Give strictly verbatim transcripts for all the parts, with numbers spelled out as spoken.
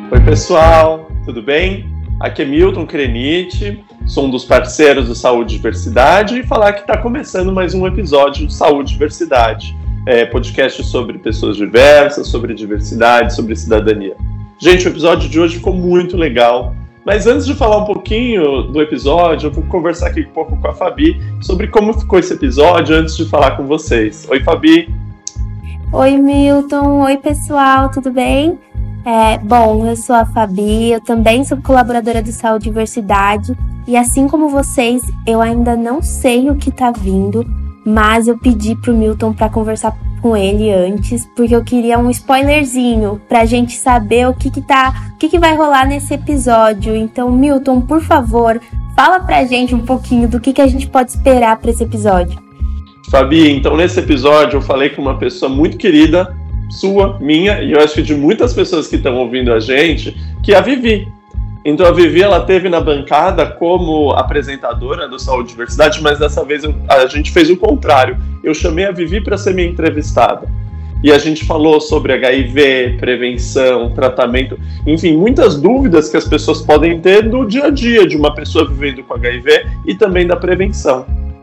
Oi, pessoal, tudo bem? Aqui é Milton Krenit, sou um dos parceiros do Saúde e Diversidade e falar que está começando mais um episódio do Saúde e Diversidade, é, podcast sobre pessoas diversas, sobre diversidade, sobre cidadania. Gente, o episódio de hoje ficou muito legal, mas antes de falar um pouquinho do episódio, eu vou conversar aqui um pouco com a Fabi sobre como ficou esse episódio antes de falar com vocês. Oi, Fabi! Oi, Milton! Oi, pessoal, tudo bem? É, bom, eu sou a Fabi, eu também sou colaboradora do Saúde e Diversidade e assim como vocês, eu ainda não sei o que tá vindo, mas eu pedi pro Milton para conversar com ele antes, porque eu queria um spoilerzinho pra gente saber o que que tá, o que que vai rolar nesse episódio. Então, Milton, por favor, fala pra gente um pouquinho do que que a gente pode esperar pra esse episódio. Fabi, então nesse episódio eu falei com uma pessoa muito querida, sua, minha, e eu acho que de muitas pessoas que estão ouvindo a gente, que é a Vivi. Então a Vivi, ela esteve na bancada como apresentadora do Saúde e Diversidade, mas dessa vez eu, a gente fez o contrário. Eu chamei a Vivi para ser minha entrevistada. E a gente falou sobre H I V, prevenção, tratamento, enfim, muitas dúvidas que as pessoas podem ter do dia a dia de uma pessoa vivendo com H I V e também da prevenção.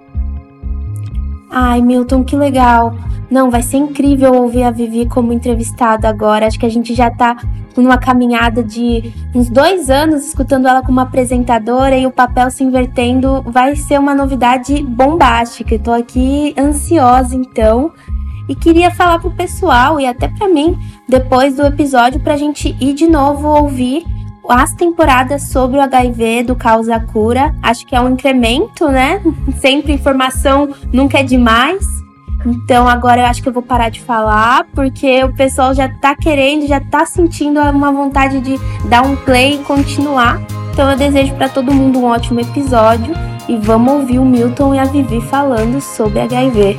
Ai, Milton, que legal. Não, vai ser incrível ouvir a Vivi como entrevistada agora. Acho que a gente já tá numa caminhada de uns dois anos escutando ela como apresentadora e o papel se invertendo. Vai ser uma novidade bombástica. Eu tô aqui ansiosa, então. E queria falar pro pessoal e até pra mim, depois do episódio, pra gente ir de novo ouvir as temporadas sobre o H I V do Causa a Cura. Acho que é um incremento, né? Sempre informação nunca é demais. Então agora eu acho que eu vou parar de falar, porque o pessoal já tá querendo, já tá sentindo uma vontade de dar um play e continuar. Então eu desejo para todo mundo um ótimo episódio e vamos ouvir o Milton e a Vivi falando sobre H I V.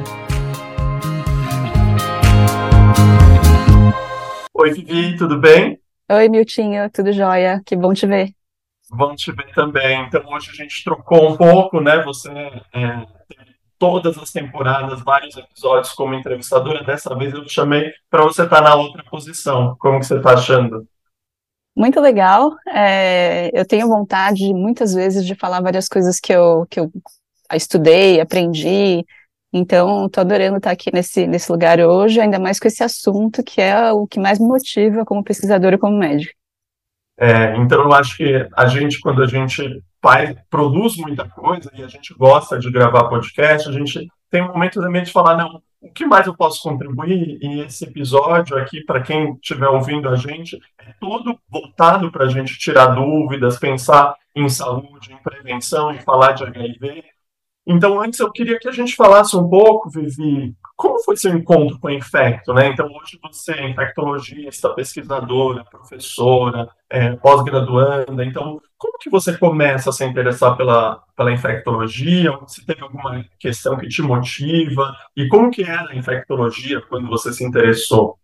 Oi, Vivi, tudo bem? Oi, Miltinho, tudo jóia? Que bom te ver. Bom te ver também. Então hoje a gente trocou um pouco, né? Você é, teve todas as temporadas, vários episódios como entrevistadora. Dessa vez eu te chamei para você estar na outra posição. Como que você está achando? Muito legal. É, eu tenho vontade, muitas vezes, de falar várias coisas que eu, que eu estudei, aprendi. Então, estou adorando estar aqui nesse, nesse lugar hoje, ainda mais com esse assunto que é o que mais me motiva como pesquisadora e como médica. É, então eu acho que a gente, quando a gente faz, produz muita coisa e a gente gosta de gravar podcast, a gente tem um momento também de falar, não, o que mais eu posso contribuir? E esse episódio aqui, para quem estiver ouvindo a gente, é todo voltado para a gente tirar dúvidas, pensar em saúde, em prevenção, em falar de H I V. Então, antes eu queria que a gente falasse um pouco, Vivi, como foi seu encontro com a Infecto, né? Então, hoje você é infectologista, pesquisadora, professora, é, pós-graduanda. Então, como que você começa a se interessar pela, pela infectologia? Se teve alguma questão que te motiva? E como que era a infectologia quando você se interessou?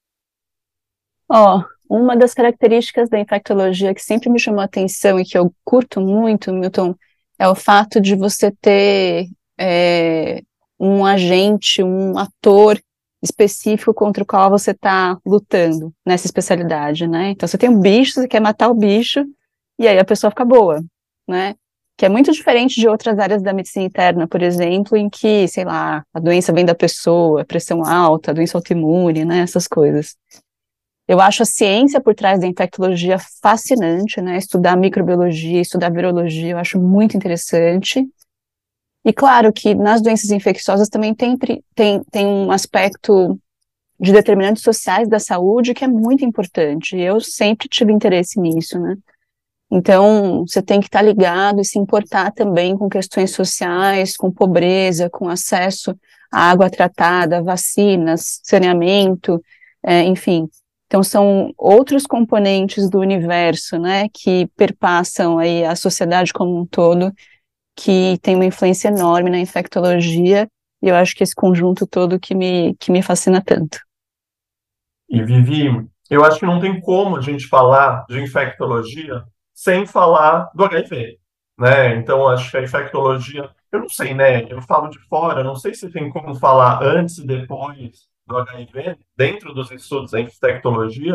Ó, uma das características da infectologia que sempre me chamou a atenção e que eu curto muito, Milton, é o fato de você ter é, um agente, um ator específico contra o qual você está lutando nessa especialidade, né? Então você tem um bicho, você quer matar o bicho, e aí a pessoa fica boa, né? Que é muito diferente de outras áreas da medicina interna, por exemplo, em que, sei lá, a doença vem da pessoa, pressão alta, doença autoimune, né? Essas coisas. Eu acho a ciência por trás da infectologia fascinante, né? Estudar microbiologia, estudar virologia, eu acho muito interessante. E claro que nas doenças infecciosas também tem, tem, tem um aspecto de determinantes sociais da saúde que é muito importante. Eu sempre tive interesse nisso, né? Então, você tem que estar ligado e se importar também com questões sociais, com pobreza, com acesso à água tratada, vacinas, saneamento, é, enfim. Então, são outros componentes do universo, né, que perpassam aí a sociedade como um todo, que tem uma influência enorme na infectologia, e eu acho que esse conjunto todo que me, que me fascina tanto. E, Vivi, eu acho que não tem como a gente falar de infectologia sem falar do H I V, né? Então, acho que a infectologia, eu não sei, né? Eu falo de fora, não sei se tem como falar antes e depois do H I V, dentro dos estudos da infectologia,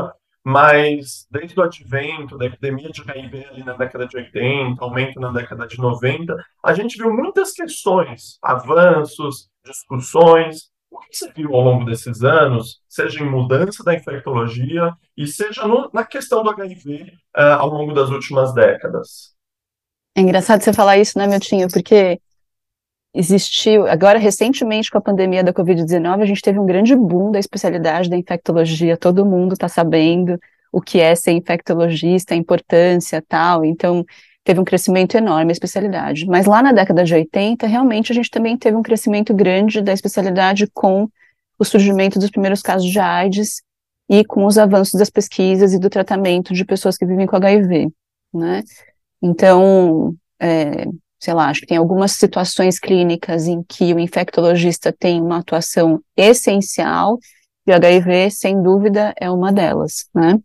mas desde o advento da epidemia de H I V ali na década de oitenta, aumento na década de noventa, a gente viu muitas questões, avanços, discussões. O que você viu ao longo desses anos, seja em mudança da infectologia e seja no, na questão do H I V uh, ao longo das últimas décadas? É engraçado você falar isso, né, Miltinho, porque existiu, agora recentemente com a pandemia da covid dezenove, a gente teve um grande boom da especialidade da infectologia, todo mundo está sabendo o que é ser infectologista, a importância tal, então teve um crescimento enorme a especialidade. Mas lá na década de oitenta, realmente a gente também teve um crescimento grande da especialidade com o surgimento dos primeiros casos de AIDS e com os avanços das pesquisas e do tratamento de pessoas que vivem com H I V, né? Então, é, sei lá, acho que tem algumas situações clínicas em que o infectologista tem uma atuação essencial, e o H I V, sem dúvida, é uma delas, né?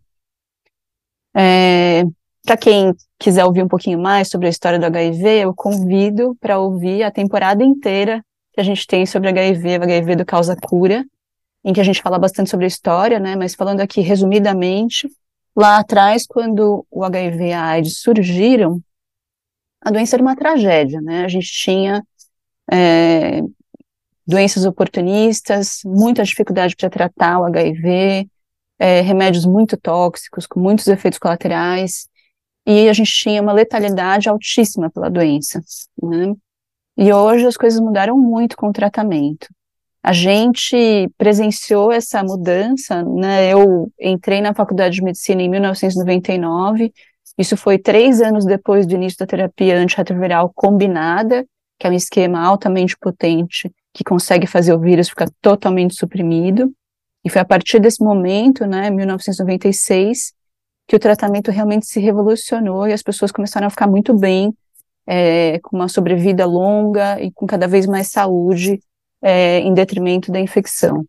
É, para quem quiser ouvir um pouquinho mais sobre a história do H I V, eu convido para ouvir a temporada inteira que a gente tem sobre H I V, o H I V do Causa Cura, em que a gente fala bastante sobre a história, né? Mas falando aqui resumidamente, lá atrás, quando o H I V e a AIDS surgiram, a doença era uma tragédia, né? A gente tinha é, doenças oportunistas, muita dificuldade para tratar o H I V, é, remédios muito tóxicos, com muitos efeitos colaterais, e a gente tinha uma letalidade altíssima pela doença, né? E hoje as coisas mudaram muito com o tratamento. A gente presenciou essa mudança, né? Eu entrei na faculdade de medicina em mil novecentos e noventa e nove, isso foi três anos depois do início da terapia antirretroviral combinada, que é um esquema altamente potente, que consegue fazer o vírus ficar totalmente suprimido, e foi a partir desse momento, né, mil novecentos e noventa e seis, que o tratamento realmente se revolucionou e as pessoas começaram a ficar muito bem, é, com uma sobrevida longa e com cada vez mais saúde, é, em detrimento da infecção.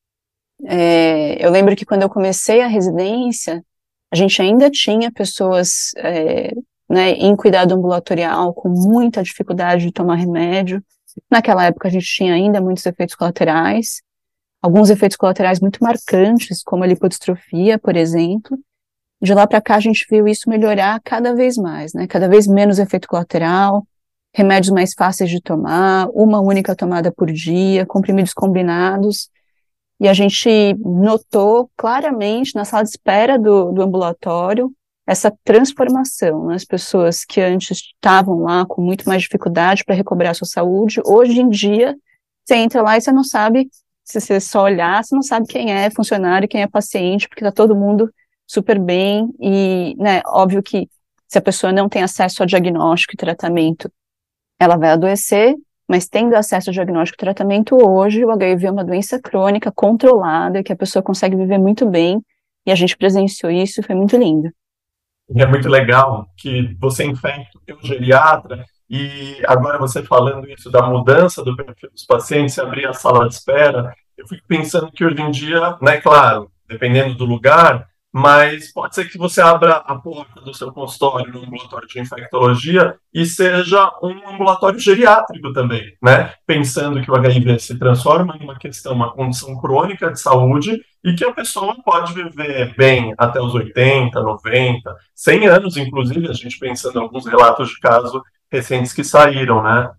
É, eu lembro que quando eu comecei a residência, a gente ainda tinha pessoas, é, né, em cuidado ambulatorial com muita dificuldade de tomar remédio. Naquela época a gente tinha ainda muitos efeitos colaterais, alguns efeitos colaterais muito marcantes, como a lipodistrofia, por exemplo. De lá para cá a gente viu isso melhorar cada vez mais, né, cada vez menos efeito colateral, remédios mais fáceis de tomar, uma única tomada por dia, comprimidos combinados, e a gente notou claramente na sala de espera do, do ambulatório essa transformação, né? As pessoas que antes estavam lá com muito mais dificuldade para recobrar a sua saúde, hoje em dia, você entra lá e você não sabe, se você só olhar, você não sabe quem é funcionário e quem é paciente, porque está todo mundo super bem, e, né, óbvio que se a pessoa não tem acesso a diagnóstico e tratamento, ela vai adoecer, mas tendo acesso ao diagnóstico e tratamento hoje, o H I V é uma doença crônica, controlada, que a pessoa consegue viver muito bem, e a gente presenciou isso e foi muito lindo. E é muito legal que você infecta o geriatra, e agora você falando isso da mudança do perfil dos pacientes, abrir a sala de espera, eu fico pensando que hoje em dia, né, claro, dependendo do lugar, mas pode ser que você abra a porta do seu consultório no ambulatório de infectologia e seja um ambulatório geriátrico também, né? Pensando que o H I V se transforma em uma questão, uma condição crônica de saúde e que a pessoa pode viver bem até os oitenta, noventa, cem anos, inclusive, a gente pensando em alguns relatos de caso recentes que saíram, né?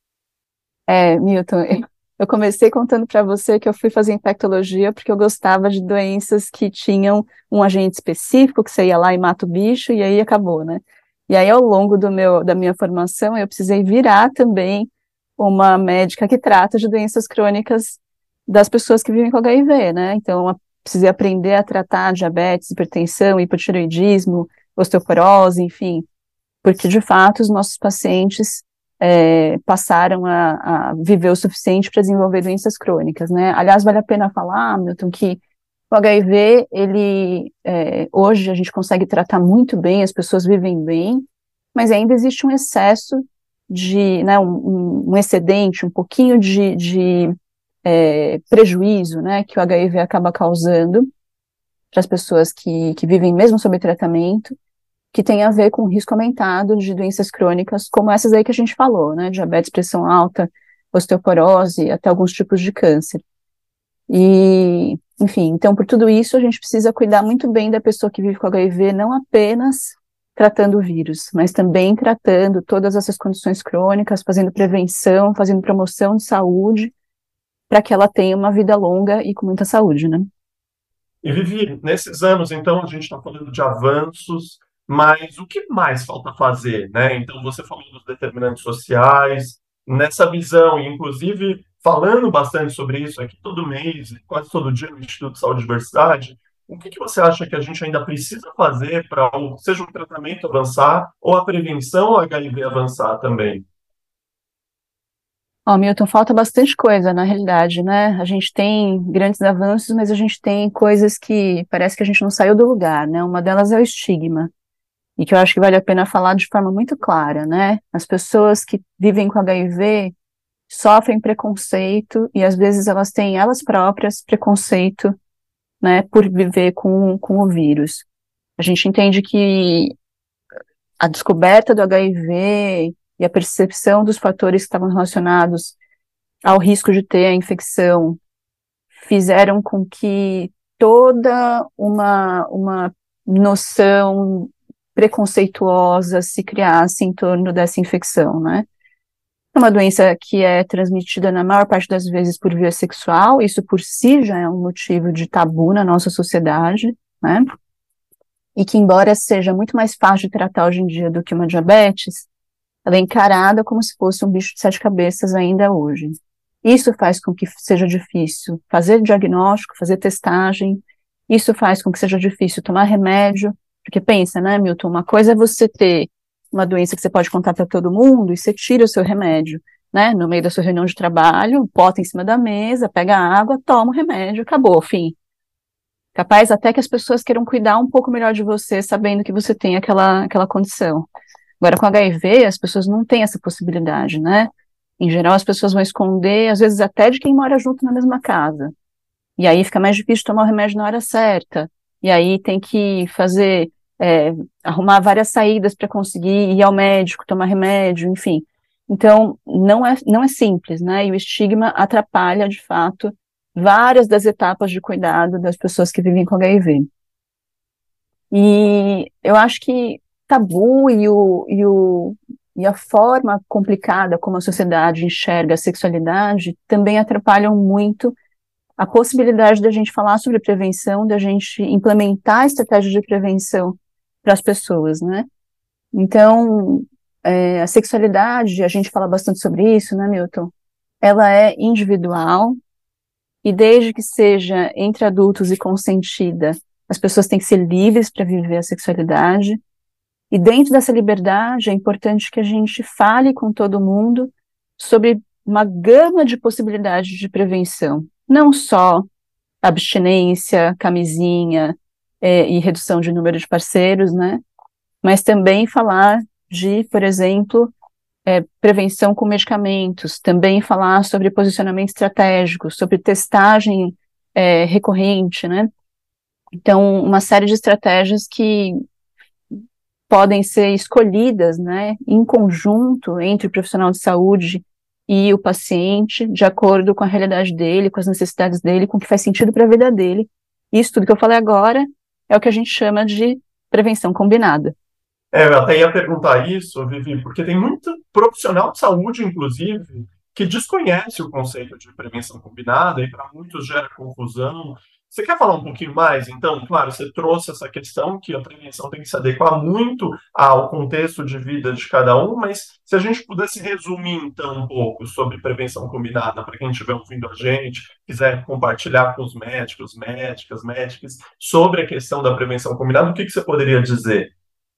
É, Milton, eu comecei contando para você que eu fui fazer infectologia porque eu gostava de doenças que tinham um agente específico, que você ia lá e mata o bicho, e aí acabou, né? E aí, ao longo do meu, da minha formação, eu precisei virar também uma médica que trata de doenças crônicas das pessoas que vivem com H I V, né? Então, eu precisei aprender a tratar diabetes, hipertensão, hipotireoidismo, osteoporose, enfim, porque, de fato, os nossos pacientes É, passaram a, a viver o suficiente para desenvolver doenças crônicas, né? Aliás, vale a pena falar, Milton, que o H I V, ele, é, hoje a gente consegue tratar muito bem, as pessoas vivem bem, mas ainda existe um excesso de, né, um, um excedente, um pouquinho de, de é, prejuízo, né, que o H I V acaba causando para as pessoas que, que vivem mesmo sob tratamento, que tem a ver com o risco aumentado de doenças crônicas, como essas aí que a gente falou, né, diabetes, pressão alta, osteoporose, até alguns tipos de câncer. E enfim, então por tudo isso a gente precisa cuidar muito bem da pessoa que vive com H I V, não apenas tratando o vírus, mas também tratando todas essas condições crônicas, fazendo prevenção, fazendo promoção de saúde, para que ela tenha uma vida longa e com muita saúde, né? E Vivi, nesses anos, então, a gente está falando de avanços, mas o que mais falta fazer, né? Então, você falou dos determinantes sociais, nessa visão, e inclusive falando bastante sobre isso aqui todo mês, quase todo dia no Instituto de Saúde e Diversidade, o que que você acha que a gente ainda precisa fazer para, seja o tratamento avançar ou a prevenção ao H I V avançar também? Ó, Milton, falta bastante coisa, na realidade, né? A gente tem grandes avanços, mas a gente tem coisas que parece que a gente não saiu do lugar, né? Uma delas é o estigma, e que eu acho que vale a pena falar de forma muito clara, né? As pessoas que vivem com H I V sofrem preconceito, e às vezes elas têm elas próprias preconceito, né, por viver com, com o vírus. A gente entende que a descoberta do H I V e a percepção dos fatores que estavam relacionados ao risco de ter a infecção fizeram com que toda uma, uma noção preconceituosa se criasse em torno dessa infecção, né? É uma doença que é transmitida na maior parte das vezes por via sexual, isso por si já é um motivo de tabu na nossa sociedade, né? E que, embora seja muito mais fácil de tratar hoje em dia do que uma diabetes, ela é encarada como se fosse um bicho de sete cabeças ainda hoje. Isso faz com que seja difícil fazer diagnóstico, fazer testagem, isso faz com que seja difícil tomar remédio, porque pensa, né, Milton, uma coisa é você ter uma doença que você pode contar para todo mundo e você tira o seu remédio, né, no meio da sua reunião de trabalho, bota em cima da mesa, pega água, toma o remédio, acabou, fim. Capaz até que as pessoas queiram cuidar um pouco melhor de você, sabendo que você tem aquela, aquela condição. Agora, com H I V, as pessoas não têm essa possibilidade, né? Em geral, as pessoas vão esconder, às vezes até de quem mora junto na mesma casa. E aí fica mais difícil tomar o remédio na hora certa. E aí tem que fazer, é, arrumar várias saídas para conseguir ir ao médico, tomar remédio, enfim. Então, não é, não é simples, né? E o estigma atrapalha, de fato, várias das etapas de cuidado das pessoas que vivem com H I V. E eu acho que tabu e, o, e, o, e a forma complicada como a sociedade enxerga a sexualidade também atrapalham muito a possibilidade da gente falar sobre prevenção, da gente implementar estratégias de prevenção para as pessoas, né? Então, é, a sexualidade, a gente fala bastante sobre isso, né, Milton? Ela é individual, e desde que seja entre adultos e consentida, as pessoas têm que ser livres para viver a sexualidade. E dentro dessa liberdade, é importante que a gente fale com todo mundo sobre uma gama de possibilidades de prevenção. Não só abstinência, camisinha é, e redução de número de parceiros, né? Mas também falar de, por exemplo, é, prevenção com medicamentos, também falar sobre posicionamento estratégico, sobre testagem é, recorrente, né? Então, uma série de estratégias que podem ser escolhidas, né, em conjunto entre o profissional de saúde e o paciente, de acordo com a realidade dele, com as necessidades dele, com o que faz sentido para a vida dele. Isso tudo que eu falei agora é o que a gente chama de prevenção combinada. É, eu até ia perguntar isso, Vivi, porque tem muito profissional de saúde, inclusive, que desconhece o conceito de prevenção combinada e para muitos gera confusão. Você quer falar um pouquinho mais? Então, claro, você trouxe essa questão que a prevenção tem que se adequar muito ao contexto de vida de cada um, mas se a gente pudesse resumir, então, um pouco sobre prevenção combinada, para quem estiver ouvindo a gente, quiser compartilhar com os médicos, médicas, médicas, sobre a questão da prevenção combinada, o que que você poderia dizer?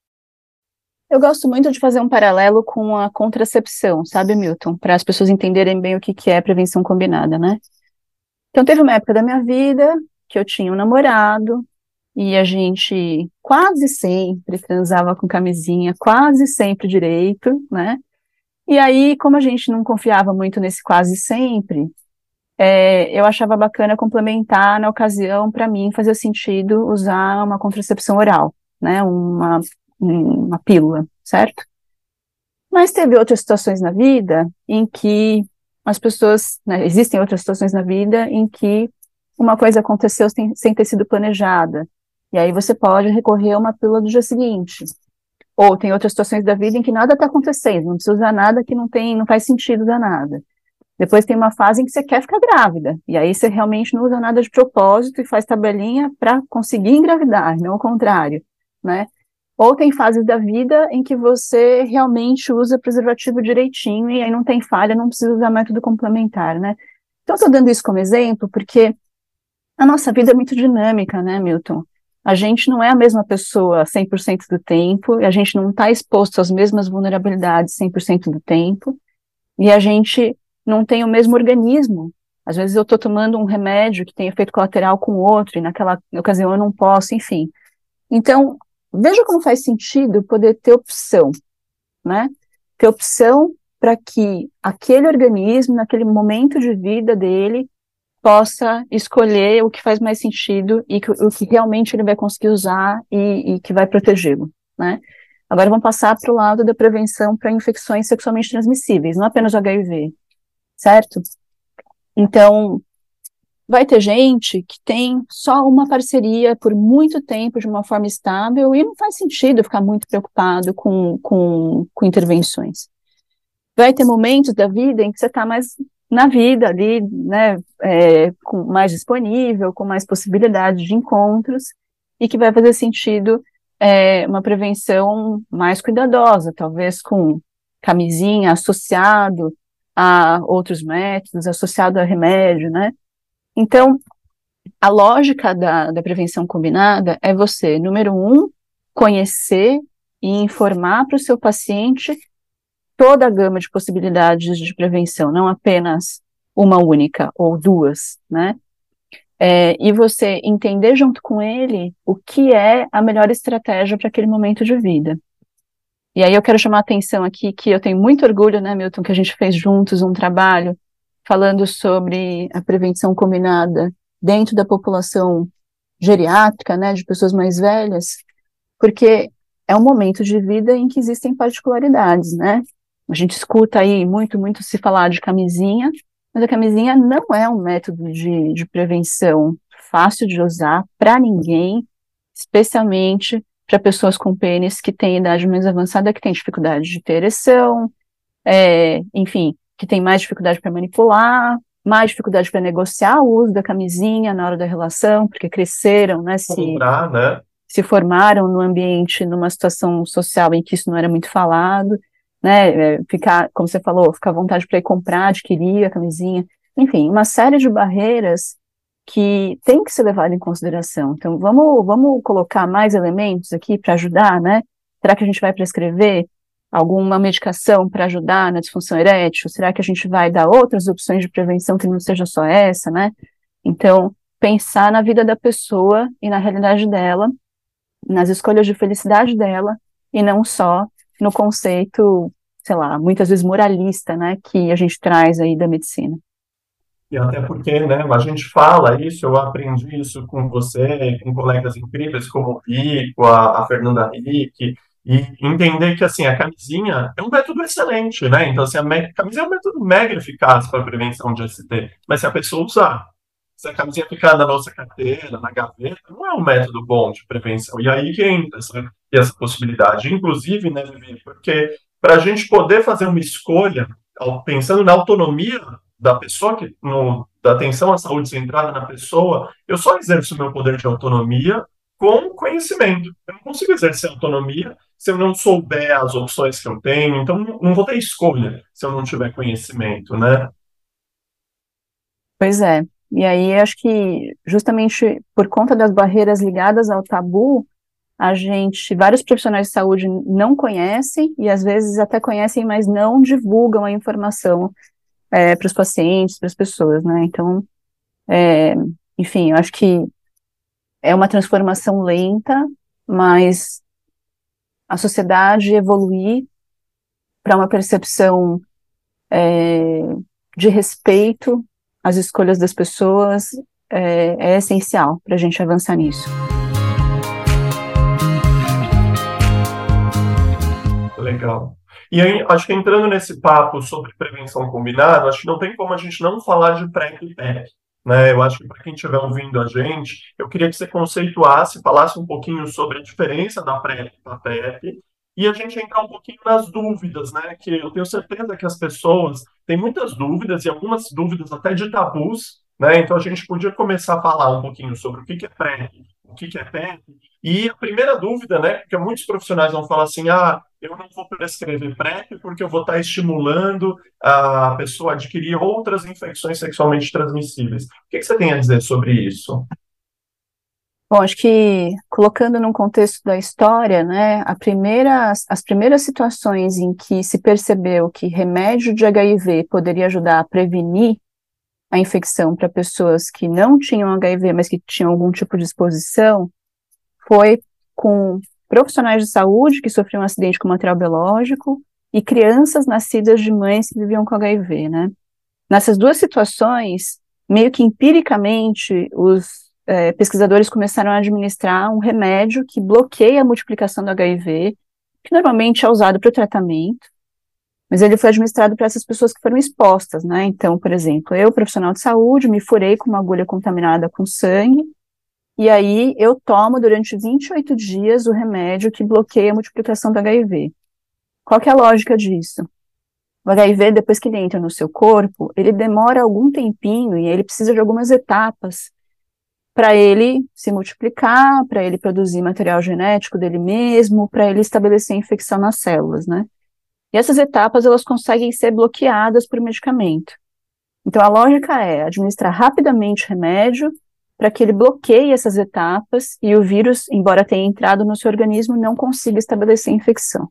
Eu gosto muito de fazer um paralelo com a contracepção, sabe, Milton? Para as pessoas entenderem bem o que que é prevenção combinada, né? Então, teve uma época da minha vida que eu tinha um namorado e a gente quase sempre transava com camisinha, quase sempre direito, né? E aí, como a gente não confiava muito nesse quase sempre, é, eu achava bacana complementar na ocasião, para mim, fazia sentido usar uma contracepção oral, né? Uma, uma pílula, certo? Mas teve outras situações na vida em que as pessoas, né, existem outras situações na vida em que uma coisa aconteceu sem, sem ter sido planejada, e aí você pode recorrer a uma pílula do dia seguinte. Ou tem outras situações da vida em que nada está acontecendo, não precisa usar nada que não tem, não faz sentido usar nada. Depois tem uma fase em que você quer ficar grávida, e aí você realmente não usa nada de propósito e faz tabelinha para conseguir engravidar, não o contrário, né? Ou tem fases da vida em que você realmente usa preservativo direitinho e aí não tem falha, não precisa usar método complementar, né? Então, eu estou dando isso como exemplo porque a nossa vida é muito dinâmica, né, Milton? A gente não é a mesma pessoa cem por cento do tempo, e a gente não está exposto às mesmas vulnerabilidades cem por cento do tempo, e a gente não tem o mesmo organismo. Às vezes eu estou tomando um remédio que tem efeito colateral com outro, e naquela ocasião eu não posso, enfim. Então, veja como faz sentido poder ter opção, né? Ter opção para que aquele organismo, naquele momento de vida dele, possa escolher o que faz mais sentido e que, o que realmente ele vai conseguir usar e, e que vai protegê-lo, né? Agora vamos passar para o lado da prevenção para infecções sexualmente transmissíveis, não apenas o H I V, certo? Então, vai ter gente que tem só uma parceria por muito tempo de uma forma estável e não faz sentido ficar muito preocupado com, com, com intervenções. Vai ter momentos da vida em que você está mais na vida ali, né, é, com mais disponível, com mais possibilidades de encontros, e que vai fazer sentido é, uma prevenção mais cuidadosa, talvez com camisinha associado a outros métodos, associado a remédio, né? Então, a lógica da, da prevenção combinada é você, número um, conhecer e informar para o seu paciente toda a gama de possibilidades de prevenção, não apenas uma única ou duas, né? É, e você entender junto com ele o que é a melhor estratégia para aquele momento de vida. E aí eu quero chamar a atenção aqui que eu tenho muito orgulho, né, Milton, que a gente fez juntos um trabalho falando sobre a prevenção combinada dentro da população geriátrica, né, de pessoas mais velhas, porque é um momento de vida em que existem particularidades, né? A gente escuta aí muito, muito se falar de camisinha, mas a camisinha não é um método de, de prevenção fácil de usar para ninguém, especialmente para pessoas com pênis que têm idade mais avançada, que têm dificuldade de ter ereção, é, enfim, que tem mais dificuldade para manipular, mais dificuldade para negociar o uso da camisinha na hora da relação, porque cresceram, né, se, Comprar, né? se formaram no ambiente, numa situação social em que isso não era muito falado, né, é, ficar, como você falou, ficar à vontade para ir comprar, adquirir a camisinha, enfim, uma série de barreiras que tem que ser levada em consideração. Então, vamos, vamos colocar mais elementos aqui para ajudar, né? Será que a gente vai prescrever alguma medicação para ajudar na disfunção erétil? Será que a gente vai dar outras opções de prevenção que não seja só essa, né? Então, pensar na vida da pessoa e na realidade dela, nas escolhas de felicidade dela, e não só no conceito, sei lá, muitas vezes moralista, né, que a gente traz aí da medicina. E até porque, né, a gente fala isso, eu aprendi isso com você, com colegas incríveis como o Rico, a, a Fernanda Rick, e entender que, assim, a camisinha é um método excelente, né? Então, assim, a, me- a camisinha é um método mega eficaz para a prevenção de S T, mas se a pessoa usar, se a camisinha ficar na nossa carteira, na gaveta, não é um método bom de prevenção. E aí que entra essa, essa possibilidade. Inclusive, né, Vivi, porque para a gente poder fazer uma escolha, ao- pensando na autonomia da pessoa, que, no, da atenção à saúde centrada na pessoa, eu só exerço meu poder de autonomia com conhecimento. Eu não consigo exercer autonomia se eu não souber as opções que eu tenho, então não, não vou ter escolha se eu não tiver conhecimento, né? Pois é. E aí, acho que justamente por conta das barreiras ligadas ao tabu, a gente, vários profissionais de saúde não conhecem, e às vezes até conhecem, mas não divulgam a informação é, para os pacientes, para as pessoas, né? Então, é, enfim, eu acho que é uma transformação lenta, mas a sociedade evoluir para uma percepção é, de respeito às escolhas das pessoas é, é essencial para a gente avançar nisso. Legal. E aí, acho que entrando nesse papo sobre prevenção combinada, acho que não tem como a gente não falar de PrEP e PrEP, né? Eu acho que para quem estiver ouvindo a gente, eu queria que você conceituasse, falasse um pouquinho sobre a diferença da PrEP para a PrEP, e a gente entrar um pouquinho nas dúvidas, né? Que eu tenho certeza que as pessoas têm muitas dúvidas, e algumas dúvidas até de tabus, né? Então a gente podia começar a falar um pouquinho sobre o que que é PrEP, o que que é PrEP, e a primeira dúvida, né? Porque muitos profissionais vão falar assim, ah, eu não vou prescrever PrEP porque eu vou estar estimulando a pessoa a adquirir outras infecções sexualmente transmissíveis. O que que você tem a dizer sobre isso? Bom, acho que colocando num contexto da história, né, a primeira, as primeiras situações em que se percebeu que remédio de H I V poderia ajudar a prevenir a infecção para pessoas que não tinham H I V, mas que tinham algum tipo de exposição, foi com profissionais de saúde que sofriam um acidente com material biológico e crianças nascidas de mães que viviam com H I V, né? Nessas duas situações, meio que empiricamente, os é, pesquisadores começaram a administrar um remédio que bloqueia a multiplicação do H I V, que normalmente é usado para o tratamento, mas ele foi administrado para essas pessoas que foram expostas, né? Então, por exemplo, eu, profissional de saúde, me furei com uma agulha contaminada com sangue, e aí eu tomo durante vinte e oito dias o remédio que bloqueia a multiplicação do H I V. Qual que é a lógica disso? O H I V, depois que ele entra no seu corpo, ele demora algum tempinho e ele precisa de algumas etapas para ele se multiplicar, para ele produzir material genético dele mesmo, para ele estabelecer infecção nas células, né? E essas etapas, elas conseguem ser bloqueadas por medicamento. Então, a lógica é administrar rapidamente remédio para que ele bloqueie essas etapas e o vírus, embora tenha entrado no seu organismo, não consiga estabelecer infecção.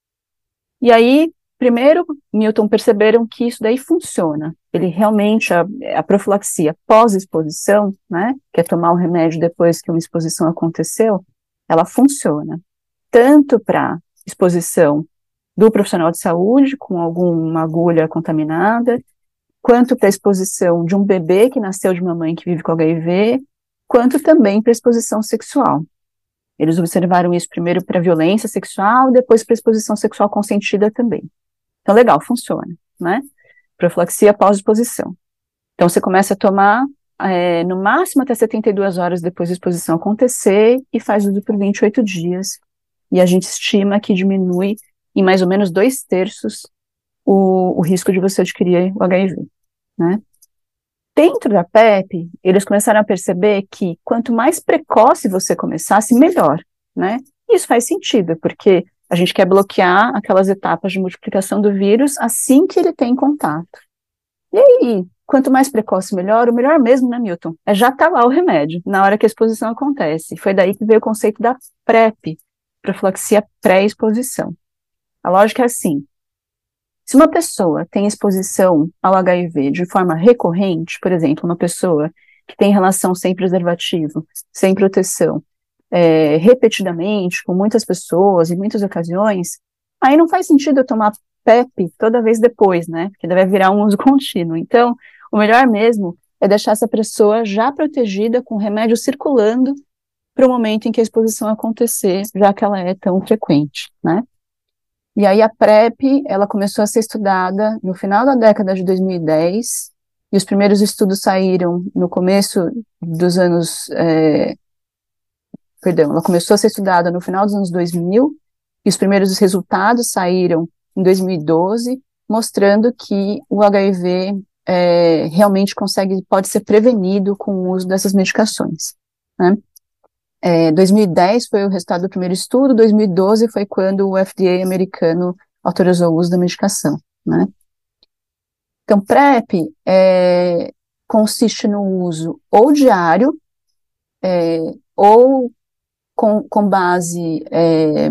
E aí, primeiro, Milton, perceberam que isso daí funciona. Ele realmente, a, a profilaxia pós-exposição, né, que é tomar o remédio depois que uma exposição aconteceu, ela funciona. Tanto para exposição do profissional de saúde, com alguma agulha contaminada, quanto para a exposição de um bebê que nasceu de uma mãe que vive com H I V, quanto também para a exposição sexual. Eles observaram isso primeiro para violência sexual, depois para exposição sexual consentida também. Então, legal, funciona, né? Profilaxia pós-exposição. Então, você começa a tomar, é, no máximo até setenta e duas horas depois da exposição acontecer, e faz uso por vinte e oito dias. E a gente estima que diminui em mais ou menos dois terços o, o risco de você adquirir o H I V, né? Dentro da PrEP, eles começaram a perceber que quanto mais precoce você começasse, melhor, né? Isso faz sentido, porque a gente quer bloquear aquelas etapas de multiplicação do vírus assim que ele tem contato. E aí, quanto mais precoce, melhor. O melhor mesmo, né, Milton? É já estar lá o remédio, na hora que a exposição acontece. Foi daí que veio o conceito da PrEP, profilaxia pré-exposição. A lógica é assim: se uma pessoa tem exposição ao H I V de forma recorrente, por exemplo, uma pessoa que tem relação sem preservativo, sem proteção, é, repetidamente, com muitas pessoas, em muitas ocasiões, aí não faz sentido eu tomar PrEP toda vez depois, né? Porque deve virar um uso contínuo. Então, o melhor mesmo é deixar essa pessoa já protegida, com o remédio circulando, para o momento em que a exposição acontecer, já que ela é tão frequente, né? E aí a PrEP, ela começou a ser estudada no final da década de dois mil e dez, e os primeiros estudos saíram no começo dos anos, é, perdão, ela começou a ser estudada no final dos anos dois mil, e os primeiros resultados saíram em dois mil e doze, mostrando que o H I V é, realmente consegue, pode ser prevenido com o uso dessas medicações, né? É, dois mil e dez foi o resultado do primeiro estudo, dois mil e doze foi quando o F D A americano autorizou o uso da medicação, né? Então, PrEP é, consiste no uso ou diário, é, ou com, com base é,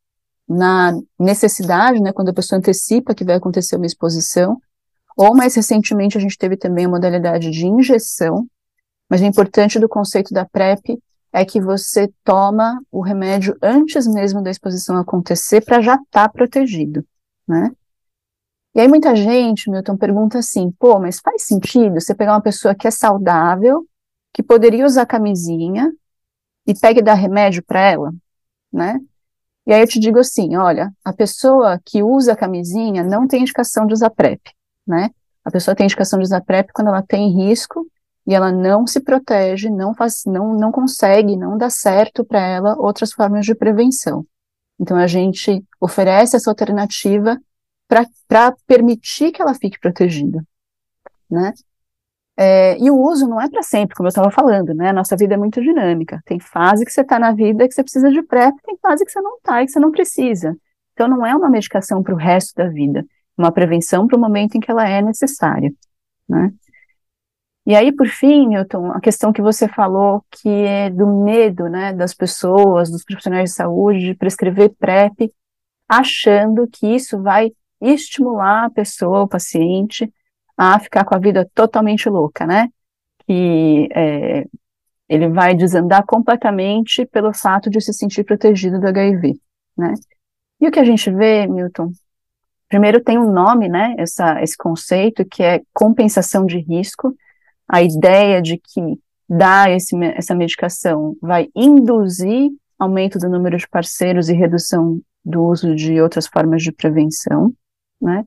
na necessidade, né, quando a pessoa antecipa que vai acontecer uma exposição, ou mais recentemente a gente teve também a modalidade de injeção, mas o importante do conceito da PrEP é que você toma o remédio antes mesmo da exposição acontecer para já estar protegido, né? E aí muita gente, Milton, pergunta assim, pô, mas faz sentido você pegar uma pessoa que é saudável, que poderia usar camisinha, e pega e dá remédio para ela, né? E aí eu te digo assim, olha, a pessoa que usa camisinha não tem indicação de usar PrEP, né? A pessoa tem indicação de usar PrEP quando ela tem risco e ela não se protege, não faz, não, não consegue, não dá certo para ela outras formas de prevenção. Então a gente oferece essa alternativa para permitir que ela fique protegida, né? É, e o uso não é para sempre, como eu estava falando, né? A nossa vida é muito dinâmica. Tem fase que você está na vida que você precisa de PrEP, tem fase que você não está e que você não precisa. Então não é uma medicação para o resto da vida, é uma prevenção para o momento em que ela é necessária, né? E aí, por fim, Newton, a questão que você falou, que é do medo, né, das pessoas, dos profissionais de saúde, de prescrever PrEP, achando que isso vai estimular a pessoa, o paciente, a ficar com a vida totalmente louca, né? Que é, ele vai desandar completamente pelo fato de se sentir protegido do H I V, né? E o que a gente vê, Milton, primeiro tem um nome, né, essa, esse conceito, que é compensação de risco, a ideia de que dar esse, essa medicação vai induzir aumento do número de parceiros e redução do uso de outras formas de prevenção, né?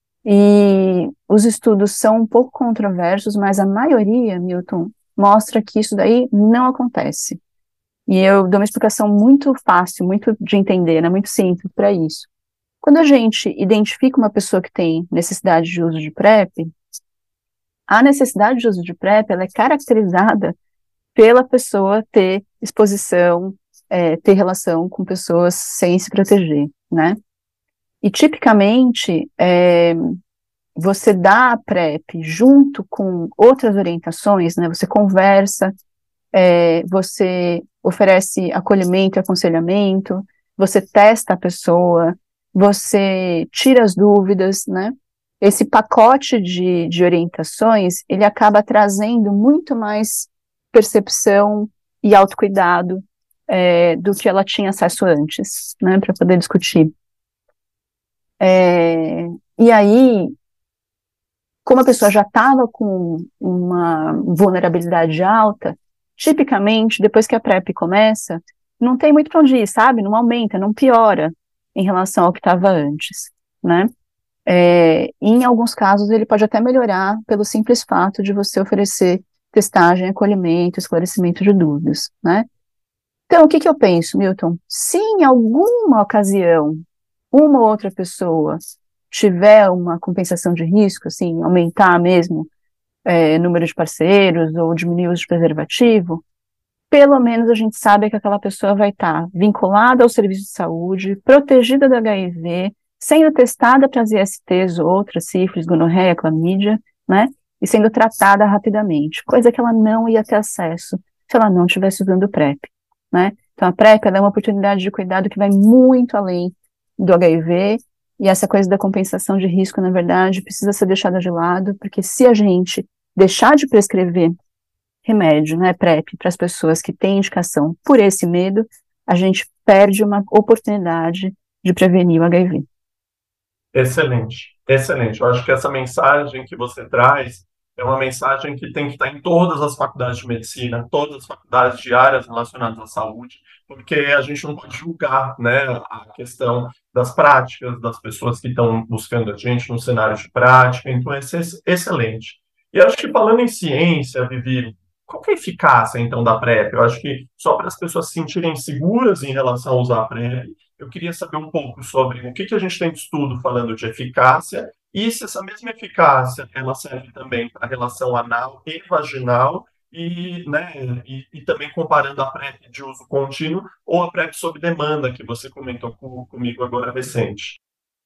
E os estudos são um pouco controversos, mas a maioria, Milton, mostra que isso daí não acontece. E eu dou uma explicação muito fácil, muito de entender, né, muito simples para isso. Quando a gente identifica uma pessoa que tem necessidade de uso de PrEP, a necessidade de uso de PrEP, ela é caracterizada pela pessoa ter exposição, é, ter relação com pessoas sem se proteger, né? E, tipicamente, é, você dá a PrEP junto com outras orientações, né? Você conversa, é, você oferece acolhimento e aconselhamento, você testa a pessoa, você tira as dúvidas, né? Esse pacote de, de orientações, ele acaba trazendo muito mais percepção e autocuidado é, do que ela tinha acesso antes, né, para poder discutir. É, e aí, como a pessoa já estava com uma vulnerabilidade alta, tipicamente, depois que a PrEP começa, não tem muito para onde ir, sabe? Não aumenta, não piora em relação ao que estava antes, né? É, em alguns casos, ele pode até melhorar pelo simples fato de você oferecer testagem, acolhimento, esclarecimento de dúvidas, né? Então, o que que eu penso, Milton? Se em alguma ocasião uma ou outra pessoa tiver uma compensação de risco, assim, aumentar mesmo é, número de parceiros ou diminuir o uso de preservativo, pelo menos a gente sabe que aquela pessoa vai estar vinculada ao serviço de saúde, protegida do H I V, sendo testada para as I S Ts, outras, sífilis, gonorreia, clamídia, né, e sendo tratada rapidamente, coisa que ela não ia ter acesso se ela não estivesse usando PrEP, né. Então a PrEP ela é uma oportunidade de cuidado que vai muito além do H I V, e essa coisa da compensação de risco, na verdade, precisa ser deixada de lado, porque se a gente deixar de prescrever remédio, né, PrEP, para as pessoas que têm indicação por esse medo, a gente perde uma oportunidade de prevenir o H I V. Excelente, excelente. Eu acho que essa mensagem que você traz é uma mensagem que tem que estar em todas as faculdades de medicina, todas as faculdades de áreas relacionadas à saúde, porque a gente não pode julgar, né, a questão das práticas, das pessoas que estão buscando a gente no cenário de prática, então é excelente. E acho que falando em ciência, Vivi, qual que é a eficácia, então, da PrEP? Eu acho que só para as pessoas se sentirem seguras em relação a usar a PrEP, eu queria saber um pouco sobre o que, que a gente tem de estudo falando de eficácia e se essa mesma eficácia ela serve também para a relação anal e vaginal e, né, e, e também comparando a PrEP de uso contínuo ou a PrEP sob demanda, que você comentou com, comigo agora recente.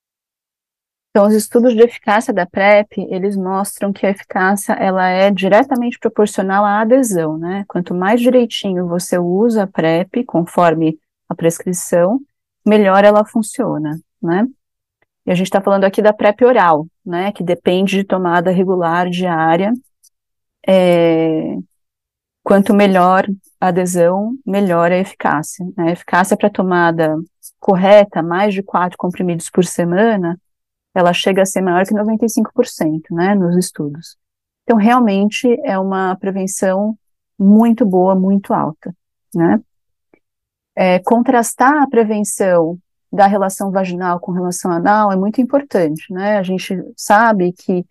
Então, os estudos de eficácia da PrEP, eles mostram que a eficácia ela é diretamente proporcional à adesão, né? Quanto mais direitinho você usa a PrEP, conforme a prescrição, melhor ela funciona, né? E a gente está falando aqui da PrEP oral, né? Que depende de tomada regular diária. É... Quanto melhor a adesão, melhor a eficácia, né? A eficácia para tomada correta, mais de quatro comprimidos por semana, ela chega a ser maior que noventa e cinco por cento, né, nos estudos. Então, realmente, é uma prevenção muito boa, muito alta, né. É, contrastar a prevenção da relação vaginal com relação anal é muito importante, né, a gente sabe que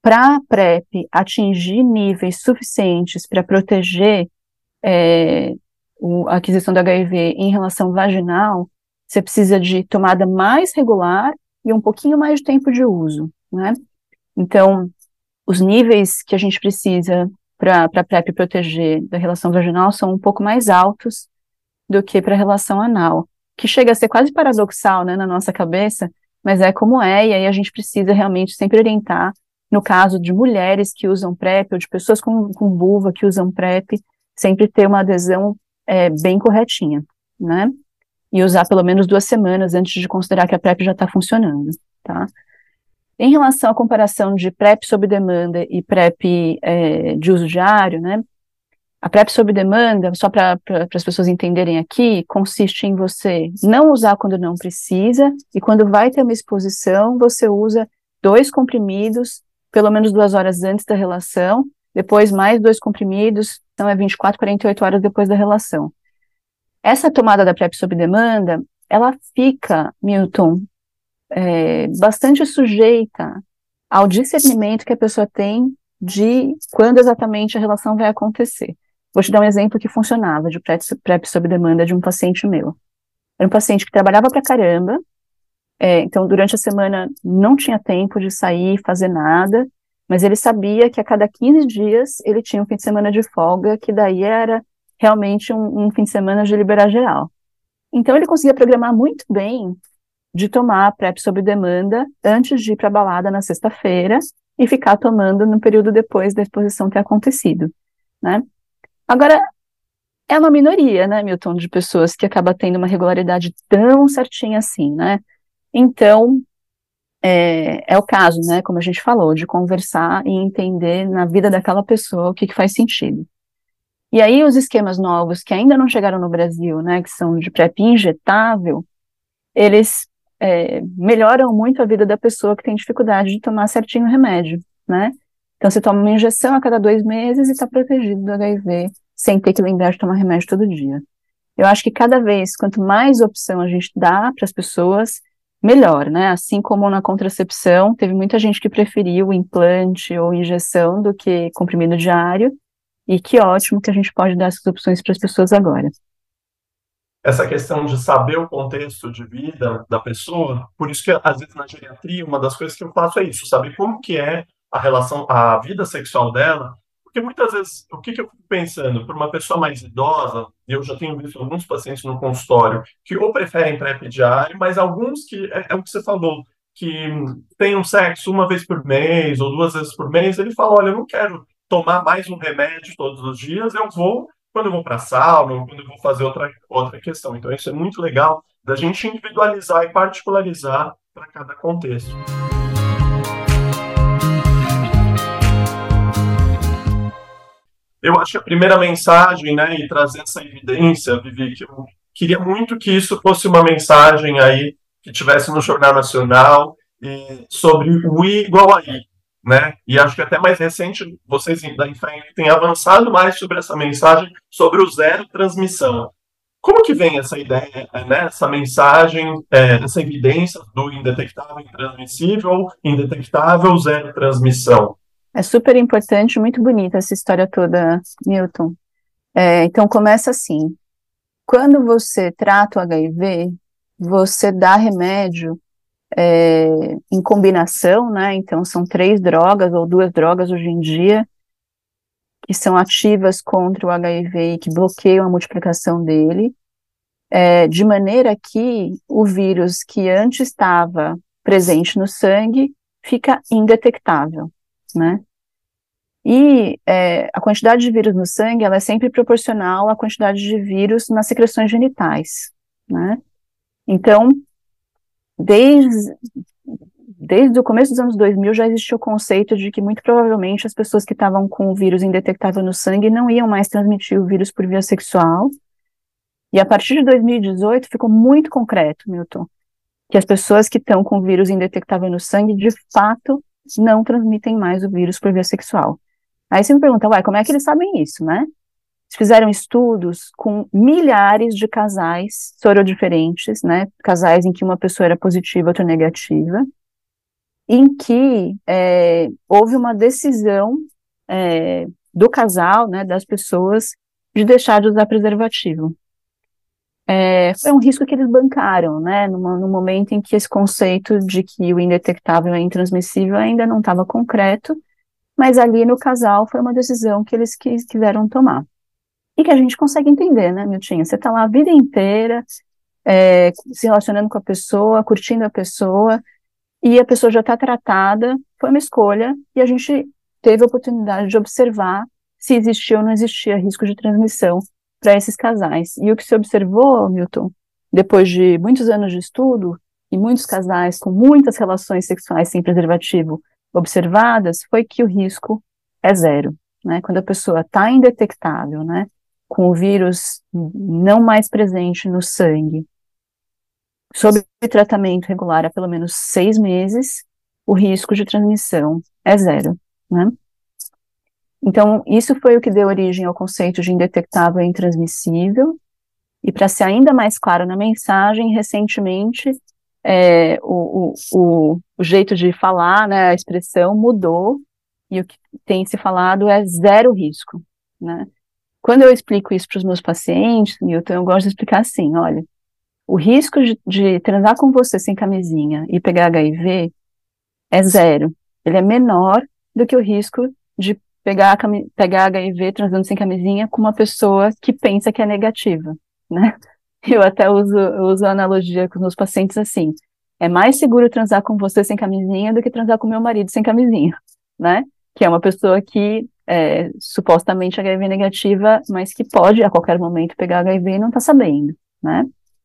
para a PrEP atingir níveis suficientes para proteger é, o, a aquisição do H I V em relação vaginal, você precisa de tomada mais regular e um pouquinho mais de tempo de uso, né? Então, os níveis que a gente precisa para a PrEP proteger da relação vaginal são um pouco mais altos do que para a relação anal, que chega a ser quase paradoxal, né, na nossa cabeça, mas é como é, e aí a gente precisa realmente sempre orientar, no caso de mulheres que usam PrEP, ou de pessoas com, com vulva que usam PrEP, sempre ter uma adesão é, bem corretinha, né? E usar pelo menos duas semanas antes de considerar que a PrEP já está funcionando, tá? Em relação à comparação de PrEP sob demanda e PrEP é, de uso diário, né? A PrEP sob demanda, só para pra, as pessoas entenderem aqui, consiste em você não usar quando não precisa, e quando vai ter uma exposição, você usa dois comprimidos, pelo menos duas horas antes da relação, depois mais dois comprimidos, então é vinte e quatro, quarenta e oito horas depois da relação. Essa tomada da PrEP sob demanda, ela fica, Milton, é, bastante sujeita ao discernimento que a pessoa tem de quando exatamente a relação vai acontecer. Vou te dar um exemplo que funcionava de PrEP, PrEP sob demanda de um paciente meu. Era um paciente que trabalhava pra caramba, é, então durante a semana não tinha tempo de sair, fazer nada, mas ele sabia que a cada quinze dias ele tinha um fim de semana de folga, que daí era realmente um, um fim de semana de liberar geral. Então ele conseguia programar muito bem de tomar a PrEP sob demanda antes de ir para a balada na sexta-feira e ficar tomando no período depois da exposição ter acontecido, né? Agora, é uma minoria, né, Milton, de pessoas que acaba tendo uma regularidade tão certinha assim, né? Então, é, é o caso, né, como a gente falou, de conversar e entender na vida daquela pessoa o que, que faz sentido. E aí, os esquemas novos que ainda não chegaram no Brasil, né, que são de PrEP injetável, eles é, melhoram muito a vida da pessoa que tem dificuldade de tomar certinho o remédio, né? Então, você toma uma injeção a cada dois meses e está protegido do H I V, sem ter que lembrar de tomar remédio todo dia. Eu acho que cada vez, quanto mais opção a gente dá para as pessoas, melhor, né? Assim como na contracepção, teve muita gente que preferiu o implante ou injeção do que comprimido diário, e que ótimo que a gente pode dar essas opções para as pessoas agora. Essa questão de saber o contexto de vida da pessoa, por isso que às vezes na geriatria uma das coisas que eu faço é isso, saber como que é a relação, a vida sexual dela, porque muitas vezes, o que, que eu fico pensando, por uma pessoa mais idosa, e eu já tenho visto alguns pacientes no consultório, que ou preferem PrEP diário, mas alguns que, é, é o que você falou, que tem um sexo uma vez por mês, ou duas vezes por mês, ele fala, olha, eu não quero tomar mais um remédio todos os dias, eu vou quando eu vou para a sauna, ou quando eu vou fazer outra, outra questão. Então, isso é muito legal da gente individualizar e particularizar para cada contexto. Eu acho que a primeira mensagem, né, e trazer essa evidência, Vivi, que eu queria muito que isso fosse uma mensagem aí que tivesse no Jornal Nacional e sobre o I igual a I. Né? E acho que até mais recente, vocês da Infect têm avançado mais sobre essa mensagem, sobre o zero transmissão. Como que vem essa ideia, né, essa mensagem, é, essa evidência do indetectável, intransmissível, indetectável, zero transmissão? É super importante, muito bonita essa história toda, Milton. É, então começa assim, quando você trata o H I V, você dá remédio É, em combinação, né, então são três drogas ou duas drogas hoje em dia que são ativas contra o H I V e que bloqueiam a multiplicação dele, é, de maneira que o vírus que antes estava presente no sangue fica indetectável, né, e é, a quantidade de vírus no sangue, ela é sempre proporcional à quantidade de vírus nas secreções genitais, né, então, desde Desde o começo dos anos dois mil já existia o conceito de que muito provavelmente as pessoas que estavam com o vírus indetectável no sangue não iam mais transmitir o vírus por via sexual. E a partir de dois mil e dezoito ficou muito concreto, Milton, que as pessoas que estão com o vírus indetectável no sangue de fato não transmitem mais o vírus por via sexual. Aí você me pergunta, uai, como é que eles sabem isso, né? Eles fizeram estudos com milhares de casais sorodiferentes, né? Casais em que uma pessoa era positiva e outra negativa. em que é, houve uma decisão é, do casal, né, das pessoas, de deixar de usar preservativo. É, foi um risco que eles bancaram, né, numa, no momento em que esse conceito de que o indetectável é intransmissível ainda não estava concreto, mas ali no casal foi uma decisão que eles quis, quiseram tomar. E que a gente consegue entender, né, Miltinho? Você está lá a vida inteira, é, se relacionando com a pessoa, curtindo a pessoa, e a pessoa já está tratada, foi uma escolha, e a gente teve a oportunidade de observar se existia ou não existia risco de transmissão para esses casais. E o que se observou, Milton, depois de muitos anos de estudo, e muitos casais com muitas relações sexuais sem preservativo observadas, foi que o risco é zero, né? Quando a pessoa está indetectável, né, com o vírus não mais presente no sangue, sob tratamento regular há pelo menos seis meses, o risco de transmissão é zero, né? Então, isso foi o que deu origem ao conceito de indetectável e intransmissível, e para ser ainda mais claro na mensagem, recentemente, é, o, o, o jeito de falar, né, a expressão mudou, e o que tem se falado é zero risco, né? Quando eu explico isso para os meus pacientes, Milton, eu gosto de explicar assim, olha, o risco de, de transar com você sem camisinha e pegar H I V é zero. Ele é menor do que o risco de pegar, pegar H I V transando sem camisinha com uma pessoa que pensa que é negativa, né? Eu até uso, eu uso a analogia com os meus pacientes assim, é mais seguro transar com você sem camisinha do que transar com meu marido sem camisinha, né? Que é uma pessoa que é supostamente H I V negativa, mas que pode a qualquer momento pegar H I V e não está sabendo, né?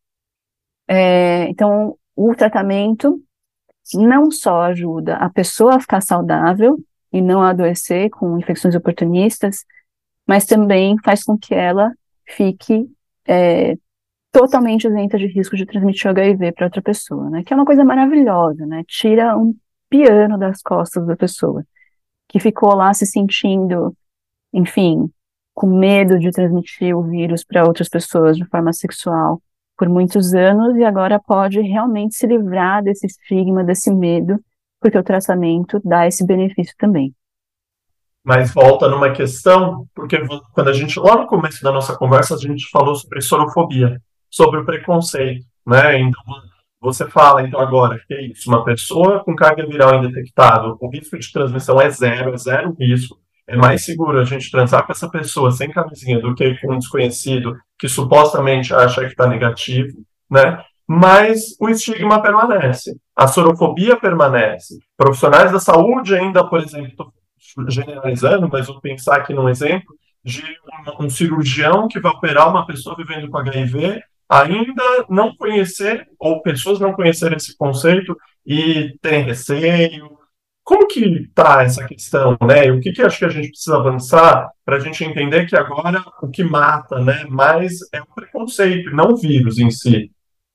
É, então, o tratamento não só ajuda a pessoa a ficar saudável e não a adoecer com infecções oportunistas, mas também faz com que ela fique é, totalmente isenta de risco de transmitir o H I V para outra pessoa, né? Que é uma coisa maravilhosa, né? Tira um piano das costas da pessoa, que ficou lá se sentindo, enfim, com medo de transmitir o vírus para outras pessoas de forma sexual por muitos anos, e agora pode realmente se livrar desse estigma, desse medo, porque o tratamento dá esse benefício também. Mas volta numa questão, porque quando a gente, lá no começo da nossa conversa, a gente falou sobre sorofobia, sobre o preconceito, né? Então, você fala, então, agora, que é isso, uma pessoa com carga viral indetectável, o risco de transmissão é zero, é zero risco, é mais seguro a gente transar com essa pessoa sem camisinha do que com um desconhecido que supostamente acha que está negativo, né? Mas o estigma permanece, a sorofobia permanece. Profissionais da saúde ainda, por exemplo, generalizando, mas vou pensar aqui num exemplo de um, um cirurgião que vai operar uma pessoa vivendo com H I V, ainda não conhecer, ou pessoas não conhecerem esse conceito e terem receio. Como que está essa questão, né? O que, que acho que a gente precisa avançar para a gente entender que agora o que mata, né, mais é o preconceito, não o vírus em si.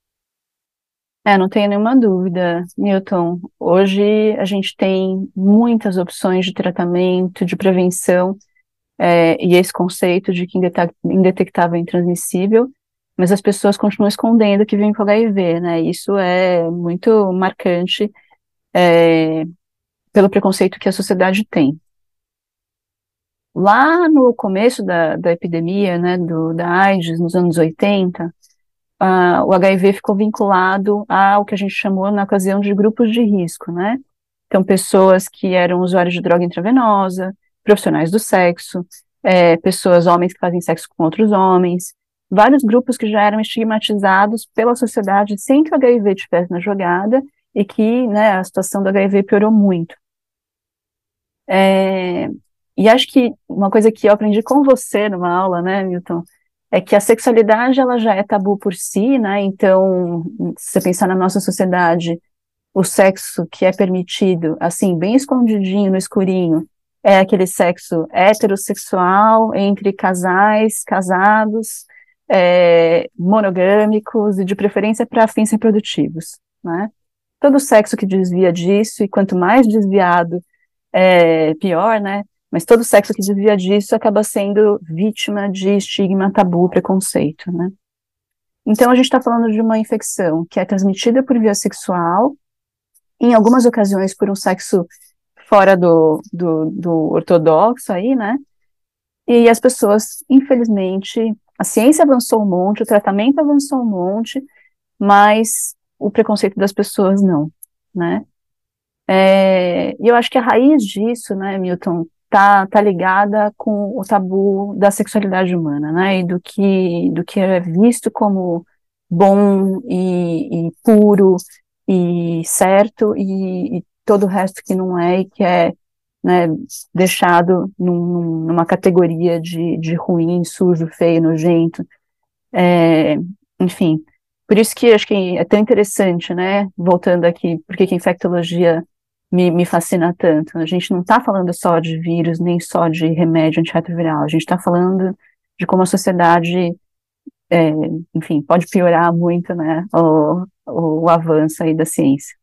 É, não tenho nenhuma dúvida, Newton. Hoje a gente tem muitas opções de tratamento, de prevenção, é, e esse conceito de que indetectável é intransmissível, mas as pessoas continuam escondendo que vivem com H I V, né? Isso é muito marcante, é, pelo preconceito que a sociedade tem. Lá no começo da, da epidemia, né, do, da AIDS, nos anos oitenta, Uh, o H I V ficou vinculado ao que a gente chamou na ocasião de grupos de risco, né? Então, pessoas que eram usuários de droga intravenosa, profissionais do sexo, é, pessoas, homens que fazem sexo com outros homens, vários grupos que já eram estigmatizados pela sociedade sem que o H I V estivesse na jogada e que, né, a situação do H I V piorou muito. É, e acho que uma coisa que eu aprendi com você numa aula, né, Milton, é que a sexualidade, ela já é tabu por si, né, então, se você pensar na nossa sociedade, o sexo que é permitido, assim, bem escondidinho, no escurinho, é aquele sexo heterossexual, entre casais, casados, é, monogâmicos, e de preferência para fins reprodutivos, né. Todo sexo que desvia disso, e quanto mais desviado, é, pior, né, mas todo sexo que desvia disso acaba sendo vítima de estigma, tabu, preconceito, né? Então, a gente está falando de uma infecção que é transmitida por via sexual em algumas ocasiões por um sexo fora do, do, do ortodoxo aí, né? E as pessoas, infelizmente, a ciência avançou um monte, o tratamento avançou um monte, mas o preconceito das pessoas não, né? É, e eu acho que a raiz disso, né, Milton, tá, tá ligada com o tabu da sexualidade humana, né? E do que, do que é visto como bom e, e puro e certo e, e todo o resto que não é e que é, né, deixado num, numa categoria de, de ruim, sujo, feio, nojento, é, enfim, por isso que eu acho que é tão interessante, né, voltando aqui, porque que a infectologia me, me fascina tanto, a gente não está falando só de vírus, nem só de remédio antirretroviral, a gente está falando de como a sociedade, é, enfim, pode piorar muito, né, o, o, o avanço aí da ciência.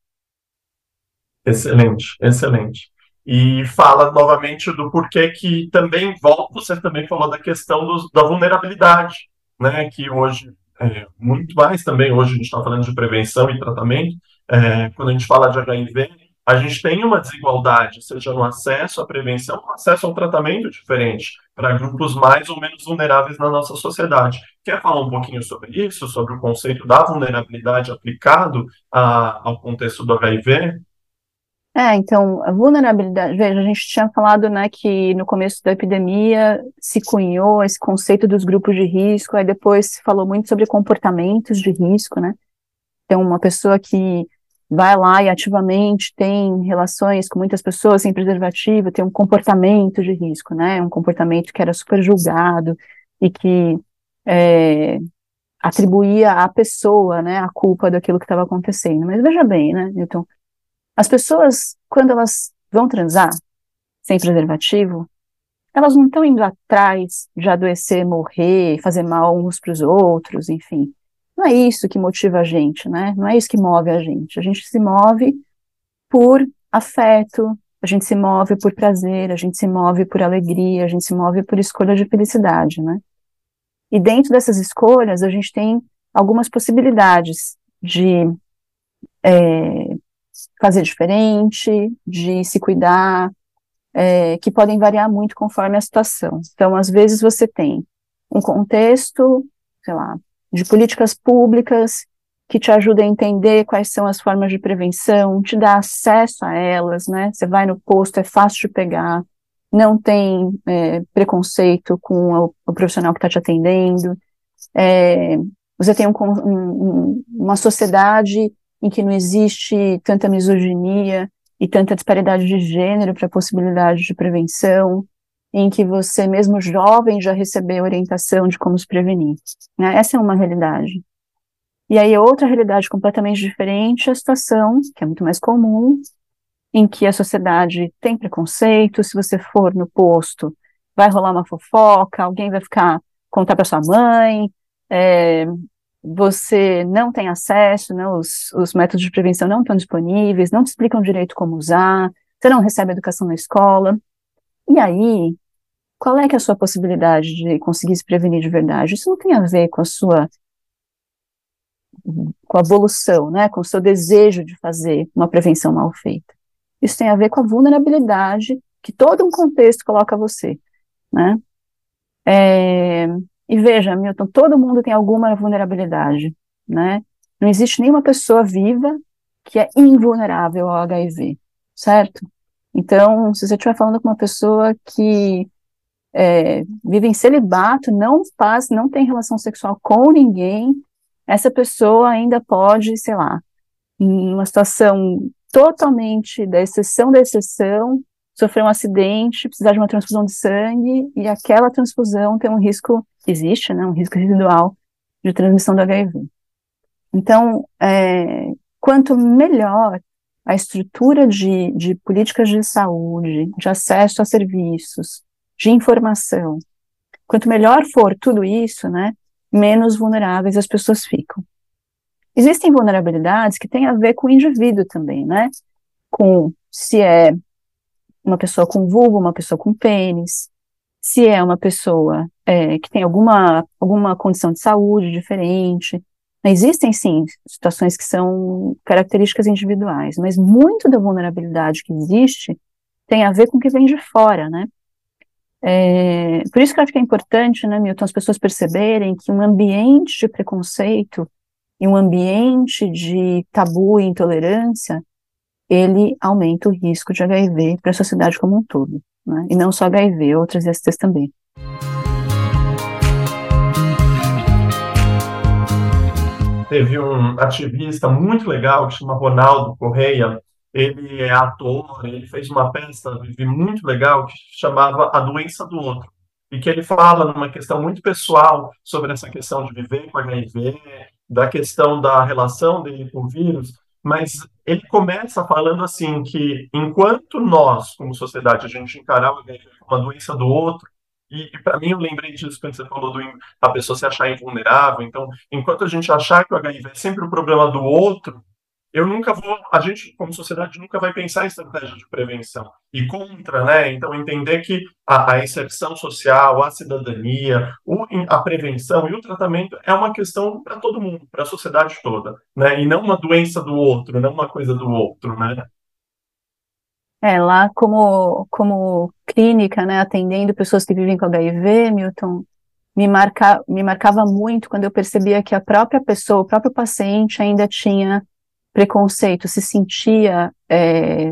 Excelente, excelente. E fala novamente do porquê que também, volta, você também falou da questão dos, da vulnerabilidade, né, que hoje, é, muito mais também, hoje a gente está falando de prevenção e tratamento, é, quando a gente fala de H I V, a gente tem uma desigualdade, seja no acesso à prevenção, no acesso ao tratamento diferente, para grupos mais ou menos vulneráveis na nossa sociedade. Quer falar um pouquinho sobre isso, sobre o conceito da vulnerabilidade aplicado a, ao contexto do H I V? É, então, a vulnerabilidade, veja, a gente tinha falado, né, que no começo da epidemia se cunhou esse conceito dos grupos de risco, aí depois se falou muito sobre comportamentos de risco, né, então uma pessoa que vai lá e ativamente tem relações com muitas pessoas sem preservativo, tem um comportamento de risco, né, um comportamento que era super julgado e que é, atribuía à pessoa, né, a culpa daquilo que estava acontecendo, mas veja bem, né, Newton, as pessoas, quando elas vão transar sem preservativo, elas não estão indo atrás de adoecer, morrer, fazer mal uns para os outros, enfim. Não é isso que motiva a gente, né? Não é isso que move a gente. A gente se move por afeto, a gente se move por prazer, a gente se move por alegria, a gente se move por escolha de felicidade, né? E dentro dessas escolhas, a gente tem algumas possibilidades de é, fazer diferente, de se cuidar, é, que podem variar muito conforme a situação. Então, às vezes você tem um contexto, sei lá, de políticas públicas que te ajuda a entender quais são as formas de prevenção, te dá acesso a elas, né? Você vai no posto, é fácil de pegar, não tem é, preconceito com o, o profissional que está te atendendo, é, você tem um, um, uma sociedade em que não existe tanta misoginia e tanta disparidade de gênero para a possibilidade de prevenção, em que você, mesmo jovem, já recebeu orientação de como se prevenir, né? Essa é uma realidade. E aí, outra realidade completamente diferente é a situação, que é muito mais comum, em que a sociedade tem preconceito, se você for no posto, vai rolar uma fofoca, alguém vai ficar, contar para sua mãe, é, você não tem acesso, né, os, os métodos de prevenção não estão disponíveis, não te explicam direito como usar, você não recebe educação na escola. E aí, qual é que é a sua possibilidade de conseguir se prevenir de verdade? Isso não tem a ver com a sua, com a evolução, né, com o seu desejo de fazer uma prevenção mal feita. Isso tem a ver com a vulnerabilidade que todo um contexto coloca você, né? É, e veja, Milton, todo mundo tem alguma vulnerabilidade, né? Não existe nenhuma pessoa viva que é invulnerável ao H I V, certo? Então, se você estiver falando com uma pessoa que é, vive em celibato, não faz, não tem relação sexual com ninguém, essa pessoa ainda pode, sei lá, em uma situação totalmente da exceção da exceção, sofrer um acidente, precisar de uma transfusão de sangue, e aquela transfusão tem um risco, existe, né, um risco residual de transmissão do H I V. Então, é, quanto melhor a estrutura de, de políticas de saúde, de acesso a serviços, de informação, quanto melhor for tudo isso, né, menos vulneráveis as pessoas ficam. Existem vulnerabilidades que têm a ver com o indivíduo também, né? Com se é uma pessoa com vulva, uma pessoa com pênis, se é uma pessoa é, que tem alguma, alguma condição de saúde diferente, Existem, sim, situações que são características individuais, mas muito da vulnerabilidade que existe tem a ver com o que vem de fora, né? É, por isso que eu acho que é importante, né, Milton, as pessoas perceberem que um ambiente de preconceito e um ambiente de tabu e intolerância, ele aumenta o risco de H I V para a sociedade como um todo, né? E não só H I V, outras I S Ts também. Teve um ativista muito legal que chama Ronaldo Correia. Ele é ator, ele fez uma peça muito legal que chamava A Doença do Outro, e que ele fala numa questão muito pessoal sobre essa questão de viver com H I V, da questão da relação dele com o vírus, mas ele começa falando assim que enquanto nós, como sociedade, a gente encarar o H I V como uma doença do outro, e, e para mim eu lembrei disso quando você falou do a pessoa se achar invulnerável. Então, enquanto a gente achar que o H I V é sempre o problema do outro, eu nunca vou, a gente, como sociedade, nunca vai pensar em estratégia de prevenção e contra, né? Então, entender que a, a inserção social, a cidadania, o, a prevenção e o tratamento é uma questão para todo mundo, para a sociedade toda, né? E não uma doença do outro, não uma coisa do outro, né? É, lá como, como clínica, né, atendendo pessoas que vivem com H I V, Milton, me, marca, me marcava muito quando eu percebia que a própria pessoa, o próprio paciente ainda tinha preconceito, se sentia é,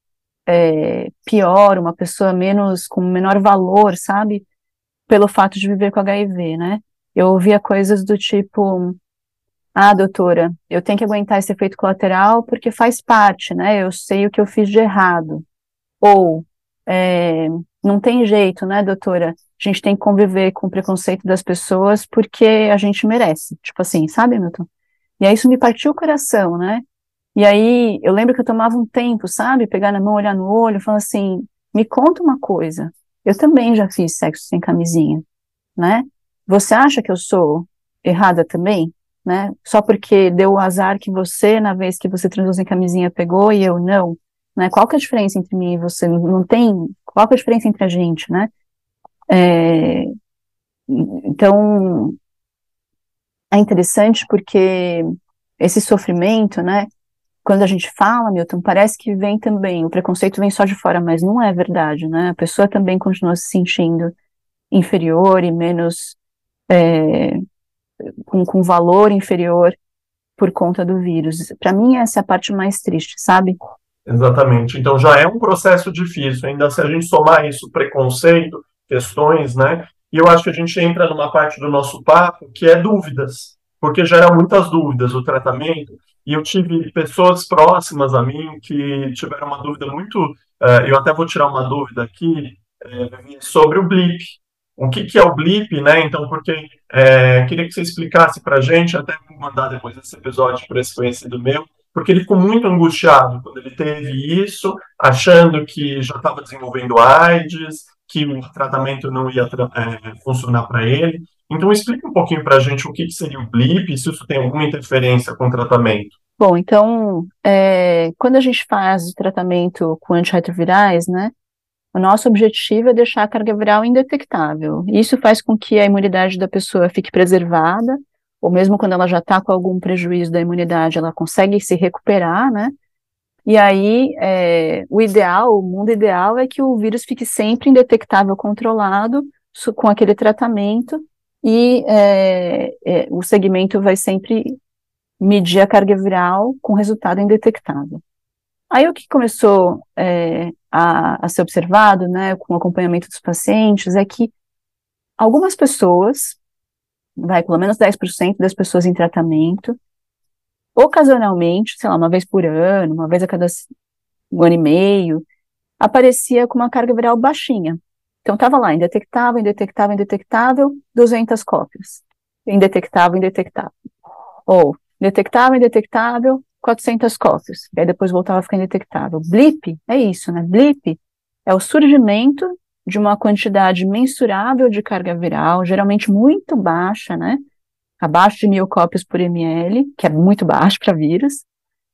é, pior, uma pessoa menos, com menor valor, sabe, pelo fato de viver com H I V, né? Eu ouvia coisas do tipo, ah, doutora, eu tenho que aguentar esse efeito colateral porque faz parte, né? Eu sei o que eu fiz de errado. Ou, é, não tem jeito, né, doutora? A gente tem que conviver com o preconceito das pessoas porque a gente merece. Tipo assim, sabe, Milton? E aí isso me partiu o coração, né? E aí eu lembro que eu tomava um tempo, sabe? Pegar na mão, olhar no olho, falar assim, me conta uma coisa. Eu também já fiz sexo sem camisinha, né? Você acha que eu sou errada também? Né? Só porque deu o azar que você, na vez que você transou sem camisinha, pegou e eu não, né? Qual que é a diferença entre mim e você? Não tem, qual que é a diferença entre a gente, né? É, então, é interessante porque esse sofrimento, né? Quando a gente fala, Milton, parece que vem também, o preconceito vem só de fora, mas não é verdade, né? A pessoa também continua se sentindo inferior e menos, é, com, com valor inferior por conta do vírus. Para mim, essa é a parte mais triste, sabe? Exatamente. Então já é um processo difícil, ainda se a gente somar isso, preconceito, questões, né? E eu acho que a gente entra numa parte do nosso papo que é dúvidas, porque geram muitas dúvidas o tratamento, e eu tive pessoas próximas a mim que tiveram uma dúvida muito, uh, eu até vou tirar uma dúvida aqui, uh, sobre o blip. O que, que é o blip, né? Então, porque é, queria que você explicasse para a gente, até vou mandar depois esse episódio para esse conhecido meu, porque ele ficou muito angustiado quando ele teve isso, achando que já estava desenvolvendo AIDS, que o tratamento não ia é, funcionar para ele. Então, explica um pouquinho para a gente o que, que seria o blip, se isso tem alguma interferência com o tratamento. Bom, então, é, quando a gente faz o tratamento com antirretrovirais, né, o nosso objetivo é deixar a carga viral indetectável. Isso faz com que a imunidade da pessoa fique preservada, ou mesmo quando ela já está com algum prejuízo da imunidade, ela consegue se recuperar, né? E aí, é, o ideal, o mundo ideal é que o vírus fique sempre indetectável, controlado, com aquele tratamento, e é, é, o segmento vai sempre medir a carga viral com resultado indetectável. Aí o que começou é, a, a ser observado, né, com o acompanhamento dos pacientes, é que algumas pessoas, vai, pelo menos dez por cento das pessoas em tratamento, ocasionalmente, sei lá, uma vez por ano, uma vez a cada um ano e meio, aparecia com uma carga viral baixinha. Então estava lá, indetectável, indetectável, indetectável, duzentas cópias. Indetectável, indetectável. Ou, indetectável, indetectável, quatrocentas cópias. E aí depois voltava a ficar indetectável. Blip é isso, né? Blip é o surgimento de uma quantidade mensurável de carga viral, geralmente muito baixa, né? Abaixo de mil cópias por ml, que é muito baixo para vírus,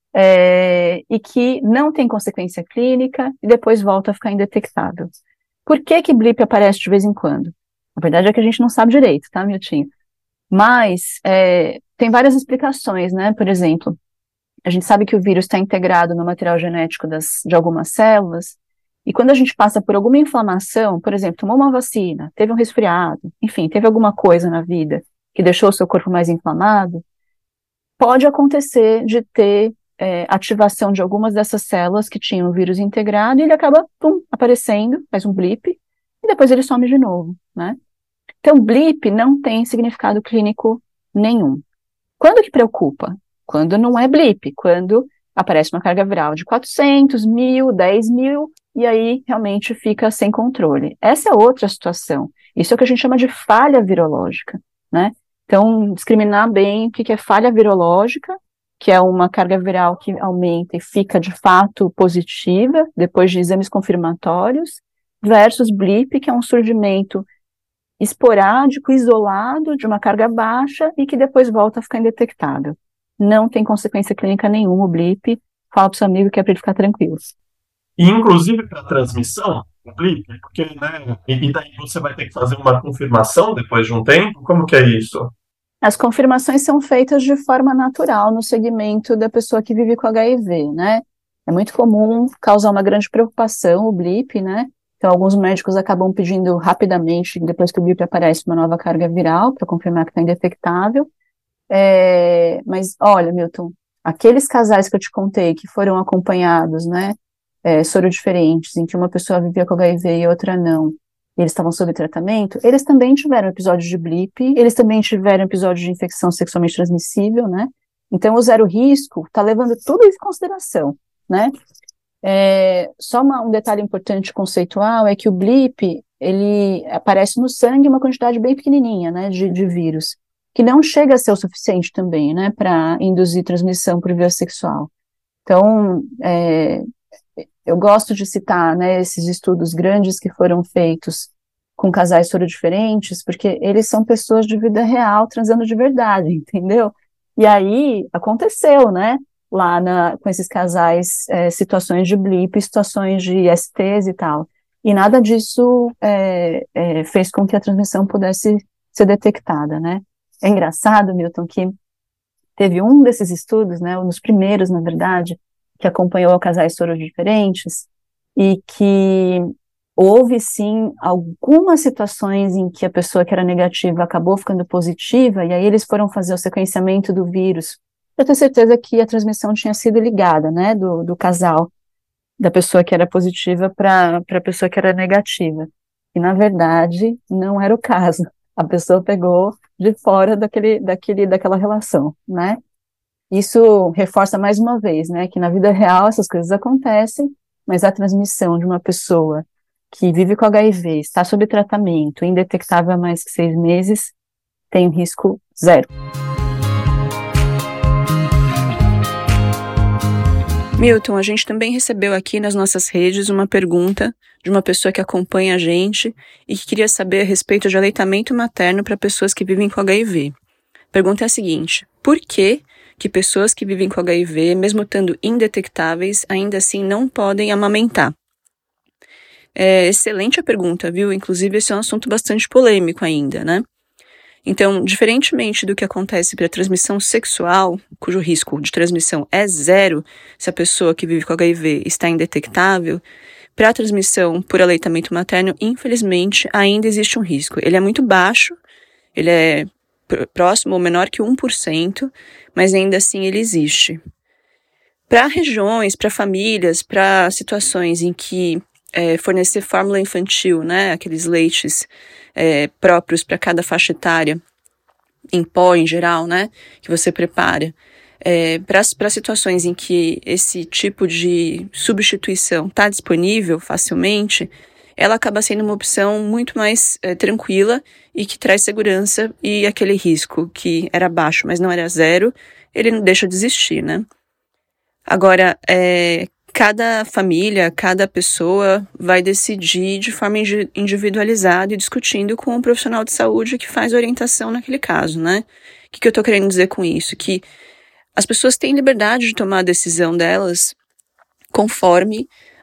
é, e que não tem consequência clínica e depois volta a ficar indetectável. Por que que blip aparece de vez em quando? A verdade é que a gente não sabe direito, tá, Miltinho? Mas é, tem várias explicações, né? Por exemplo, a gente sabe que o vírus está integrado no material genético das, de algumas células, e quando a gente passa por alguma inflamação, por exemplo, tomou uma vacina, teve um resfriado, enfim, teve alguma coisa na vida que deixou o seu corpo mais inflamado, pode acontecer de ter é, ativação de algumas dessas células que tinham o vírus integrado, e ele acaba, pum, aparecendo, faz um blip, e depois ele some de novo, né? Então, blip não tem significado clínico nenhum. Quando que preocupa? Quando não é blip, quando aparece uma carga viral de quatrocentos, mil, dez mil, e aí realmente fica sem controle. Essa é outra situação. Isso é o que a gente chama de falha virológica, né? Então, discriminar bem o que é falha virológica, que é uma carga viral que aumenta e fica de fato positiva, depois de exames confirmatórios, versus blip, que é um surgimento esporádico, isolado, de uma carga baixa e que depois volta a ficar indetectável. Não tem consequência clínica nenhuma o blip. Fala para o seu amigo que é para ele ficar tranquilo. E, inclusive, para a transmissão, o blip, porque, né, e daí você vai ter que fazer uma confirmação depois de um tempo? Como que é isso? As confirmações são feitas de forma natural no segmento da pessoa que vive com H I V, né? É muito comum causar uma grande preocupação o blip, né? Então, alguns médicos acabam pedindo rapidamente, depois que o blip aparece, uma nova carga viral para confirmar que está indetectável. É, mas, olha, Milton, aqueles casais que eu te contei que foram acompanhados, né, é, sorodiferentes, em que uma pessoa vivia com H I V e outra não, e eles estavam sob tratamento, eles também tiveram episódios de blip, eles também tiveram episódios de infecção sexualmente transmissível, né? Então, o zero risco está levando tudo isso em consideração, né? É, só uma, um detalhe importante conceitual é que o blip, ele aparece no sangue uma quantidade bem pequenininha, né, de, de vírus, que não chega a ser o suficiente também, né, para induzir transmissão por via sexual. Então, é, eu gosto de citar, né, esses estudos grandes que foram feitos com casais sorodiferentes, porque eles são pessoas de vida real transando de verdade, entendeu? E aí, aconteceu, né, lá na, com esses casais, é, situações de blip, situações de S Ts e tal. E nada disso é, é, fez com que a transmissão pudesse ser detectada, né? É engraçado, Milton, que teve um desses estudos, né, um dos primeiros, na verdade, que acompanhou casais sorodiferentes, e que houve, sim, algumas situações em que a pessoa que era negativa acabou ficando positiva, e aí eles foram fazer o sequenciamento do vírus. Eu tenho certeza que a transmissão tinha sido ligada, né, do, do casal, da pessoa que era positiva para a pessoa que era negativa. E, na verdade, não era o caso. A pessoa pegou de fora daquele, daquele, daquela relação, né? Isso reforça mais uma vez, né, que na vida real essas coisas acontecem, mas a transmissão de uma pessoa que vive com H I V, está sob tratamento, indetectável há mais que seis meses, tem um risco zero. Milton, a gente também recebeu aqui nas nossas redes uma pergunta de uma pessoa que acompanha a gente e que queria saber a respeito de aleitamento materno para pessoas que vivem com H I V. A pergunta é a seguinte: por que que pessoas que vivem com H I V, mesmo estando indetectáveis, ainda assim não podem amamentar? É excelente a pergunta, viu? Inclusive, esse é um assunto bastante polêmico ainda, né? Então, diferentemente do que acontece para a transmissão sexual, cujo risco de transmissão é zero se a pessoa que vive com H I V está indetectável, para a transmissão por aleitamento materno, infelizmente, ainda existe um risco. Ele é muito baixo, ele é próximo ou menor que um por cento, mas ainda assim ele existe. Para regiões, para famílias, para situações em que é, fornecer fórmula infantil, né, aqueles leites é, próprios para cada faixa etária, em pó em geral, né, que você prepara, é, para situações em que esse tipo de substituição está disponível facilmente, ela acaba sendo uma opção muito mais é, tranquila e que traz segurança, e aquele risco que era baixo, mas não era zero, ele não deixa de existir, né? Agora, é, cada família, cada pessoa vai decidir de forma individualizada e discutindo com um profissional de saúde que faz orientação naquele caso, né? O que, que eu tô querendo dizer com isso? Que as pessoas têm liberdade de tomar a decisão delas conforme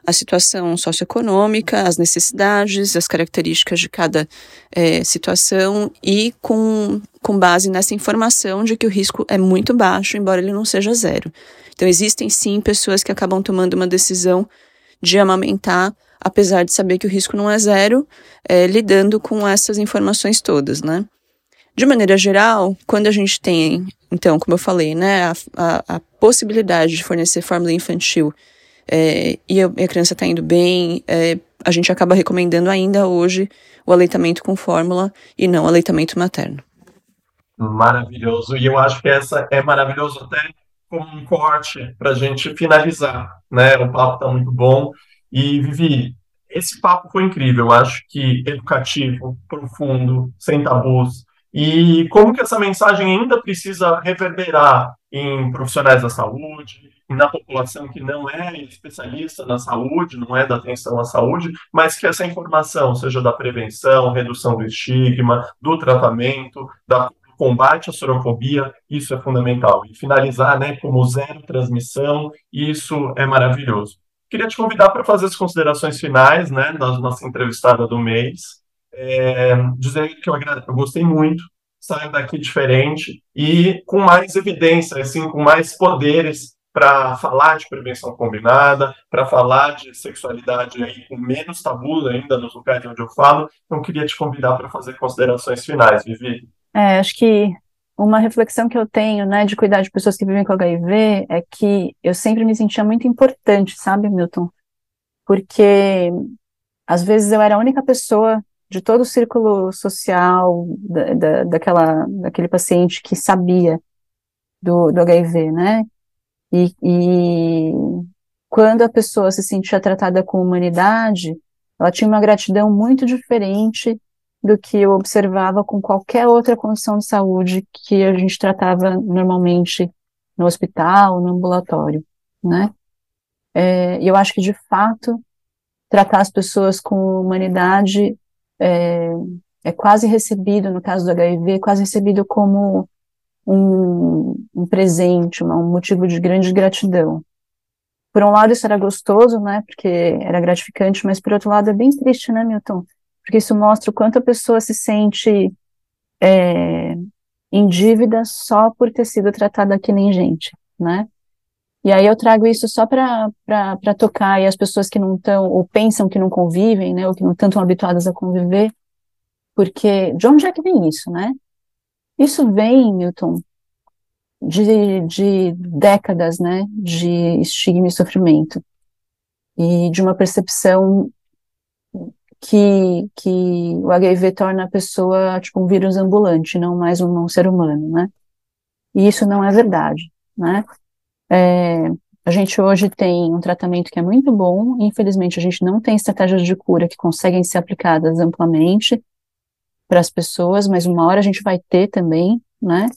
a situação socioeconômica, as necessidades, as características de cada é, situação e com, com base nessa informação de que o risco é muito baixo, embora ele não seja zero. Então, existem sim pessoas que acabam tomando uma decisão de amamentar, apesar de saber que o risco não é zero, é, lidando com essas informações todas, né? De maneira geral, quando a gente tem, então, como eu falei, né, a, a, a possibilidade de fornecer fórmula infantil é, e, a, e a criança está indo bem, é, a gente acaba recomendando ainda hoje o aleitamento com fórmula e não o aleitamento materno. Maravilhoso. E eu acho que essa é maravilhoso até como um corte para a gente finalizar, né? O papo está muito bom. E, Vivi, esse papo foi incrível. Eu acho que educativo, profundo, sem tabus. E como que essa mensagem ainda precisa reverberar em profissionais da saúde, na população que não é especialista na saúde, não é da atenção à saúde, mas que essa informação, seja da prevenção, redução do estigma, do tratamento, da combate à sorofobia, isso é fundamental. E finalizar, né, como zero transmissão, isso é maravilhoso. Queria te convidar para fazer as considerações finais, né, da nossa entrevistada do mês. É, dizer que eu, agra- eu gostei muito, saio daqui diferente e com mais evidência, assim, com mais poderes para falar de prevenção combinada, para falar de sexualidade aí, com menos tabu ainda nos lugares onde eu falo. Então, queria te convidar para fazer considerações finais, Vivi. É, acho que uma reflexão que eu tenho, né, de cuidar de pessoas que vivem com H I V é que eu sempre me sentia muito importante, sabe, Milton? Porque às vezes eu era a única pessoa de todo o círculo social da, da, daquela, daquele paciente que sabia do, do H I V, né? E, e quando a pessoa se sentia tratada com humanidade, ela tinha uma gratidão muito diferente do que eu observava com qualquer outra condição de saúde que a gente tratava normalmente no hospital, no ambulatório, né? É, e eu acho que, de fato, tratar as pessoas com humanidade é, é quase recebido, no caso do H I V, é quase recebido como um, um presente, uma, um motivo de grande gratidão. Por um lado, isso era gostoso, né, porque era gratificante, mas por outro lado é bem triste, né, Milton? Porque isso mostra o quanto a pessoa se sente é, em dívida só por ter sido tratada que nem gente, né? E aí eu trago isso só para para tocar, e as pessoas que não estão, ou pensam que não convivem, né, ou que não estão tão habituadas a conviver, porque de onde é que vem isso, né? Isso vem, Milton, de, de décadas, né, de estigma e sofrimento, e de uma percepção que, que o H I V torna a pessoa tipo um vírus ambulante, não mais um, um ser humano, né? E isso não é verdade, né? É, a gente hoje tem um tratamento que é muito bom, infelizmente a gente não tem estratégias de cura que conseguem ser aplicadas amplamente para as pessoas, mas uma hora a gente vai ter também, né?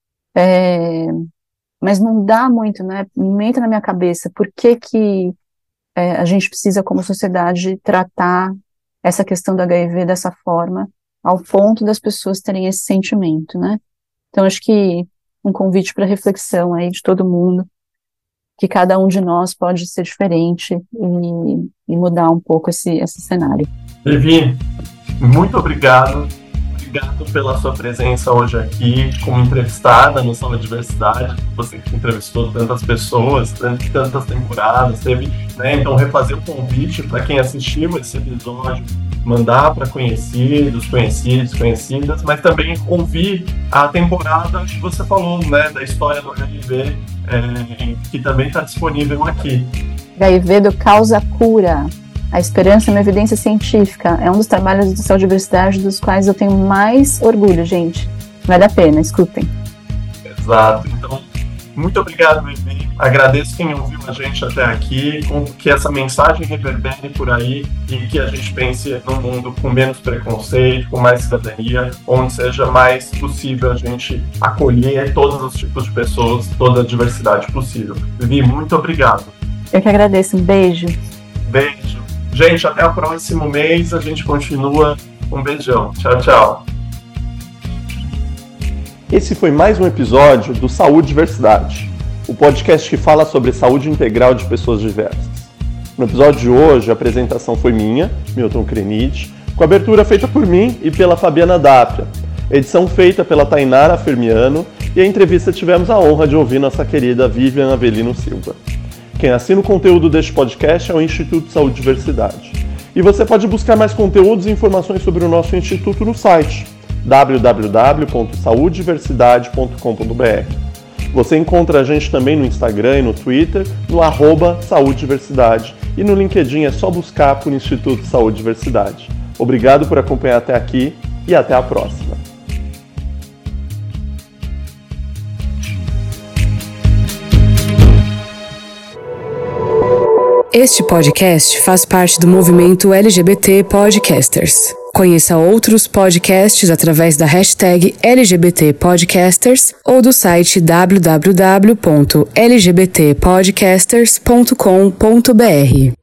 É, mas não dá muito, né? Não entra na minha cabeça por que que é, a gente precisa, como sociedade, tratar essa questão do H I V dessa forma, ao ponto das pessoas terem esse sentimento, né? Então, acho que um convite para reflexão aí de todo mundo, que cada um de nós pode ser diferente e, e mudar um pouco esse, esse cenário. Vivi, muito obrigado. Obrigado pela sua presença hoje aqui como entrevistada no Sala Diversidade. Você que entrevistou tantas pessoas, tantas temporadas, teve, né? Então, refazer o convite para quem assistiu esse episódio, mandar para conhecidos, conhecidos, conhecidas, mas também ouvir a temporada que você falou, né? Da história do H I V, é, que também está disponível aqui. H I V do Causa Cura. A esperança é uma evidência científica. É um dos trabalhos do Sala Diversidade dos quais eu tenho mais orgulho, gente. Vale a pena, escutem. Exato. Então, muito obrigado, Vivi. Agradeço quem ouviu a gente até aqui, com que essa mensagem reverbere por aí e que a gente pense num mundo com menos preconceito, com mais cidadania, onde seja mais possível a gente acolher todos os tipos de pessoas, toda a diversidade possível. Vivi, muito obrigado. Eu que agradeço. Um beijo. Beijo. Gente, até o próximo mês, a gente continua. Um beijão. Tchau, tchau. Esse foi mais um episódio do Saúde Diversidade, o podcast que fala sobre saúde integral de pessoas diversas. No episódio de hoje, a apresentação foi minha, Milton Krenit, com a abertura feita por mim e pela Fabiana Dapia, edição feita pela Tainara Fermiano e a entrevista tivemos a honra de ouvir nossa querida Vivian Avelino Silva. Quem assina o conteúdo deste podcast é o Instituto Saúde e Diversidade. E você pode buscar mais conteúdos e informações sobre o nosso instituto no site w w w ponto saúde diversidade ponto com ponto b r. Você encontra a gente também no Instagram e no Twitter, no arroba Saúde Diversidade, e no LinkedIn é só buscar por Instituto Saúde e Diversidade. Obrigado por acompanhar até aqui e até a próxima. Este podcast faz parte do movimento L G B T Podcasters. Conheça outros podcasts através da hashtag L G B T Podcasters ou do site w w w ponto l g b t podcasters ponto com ponto b r.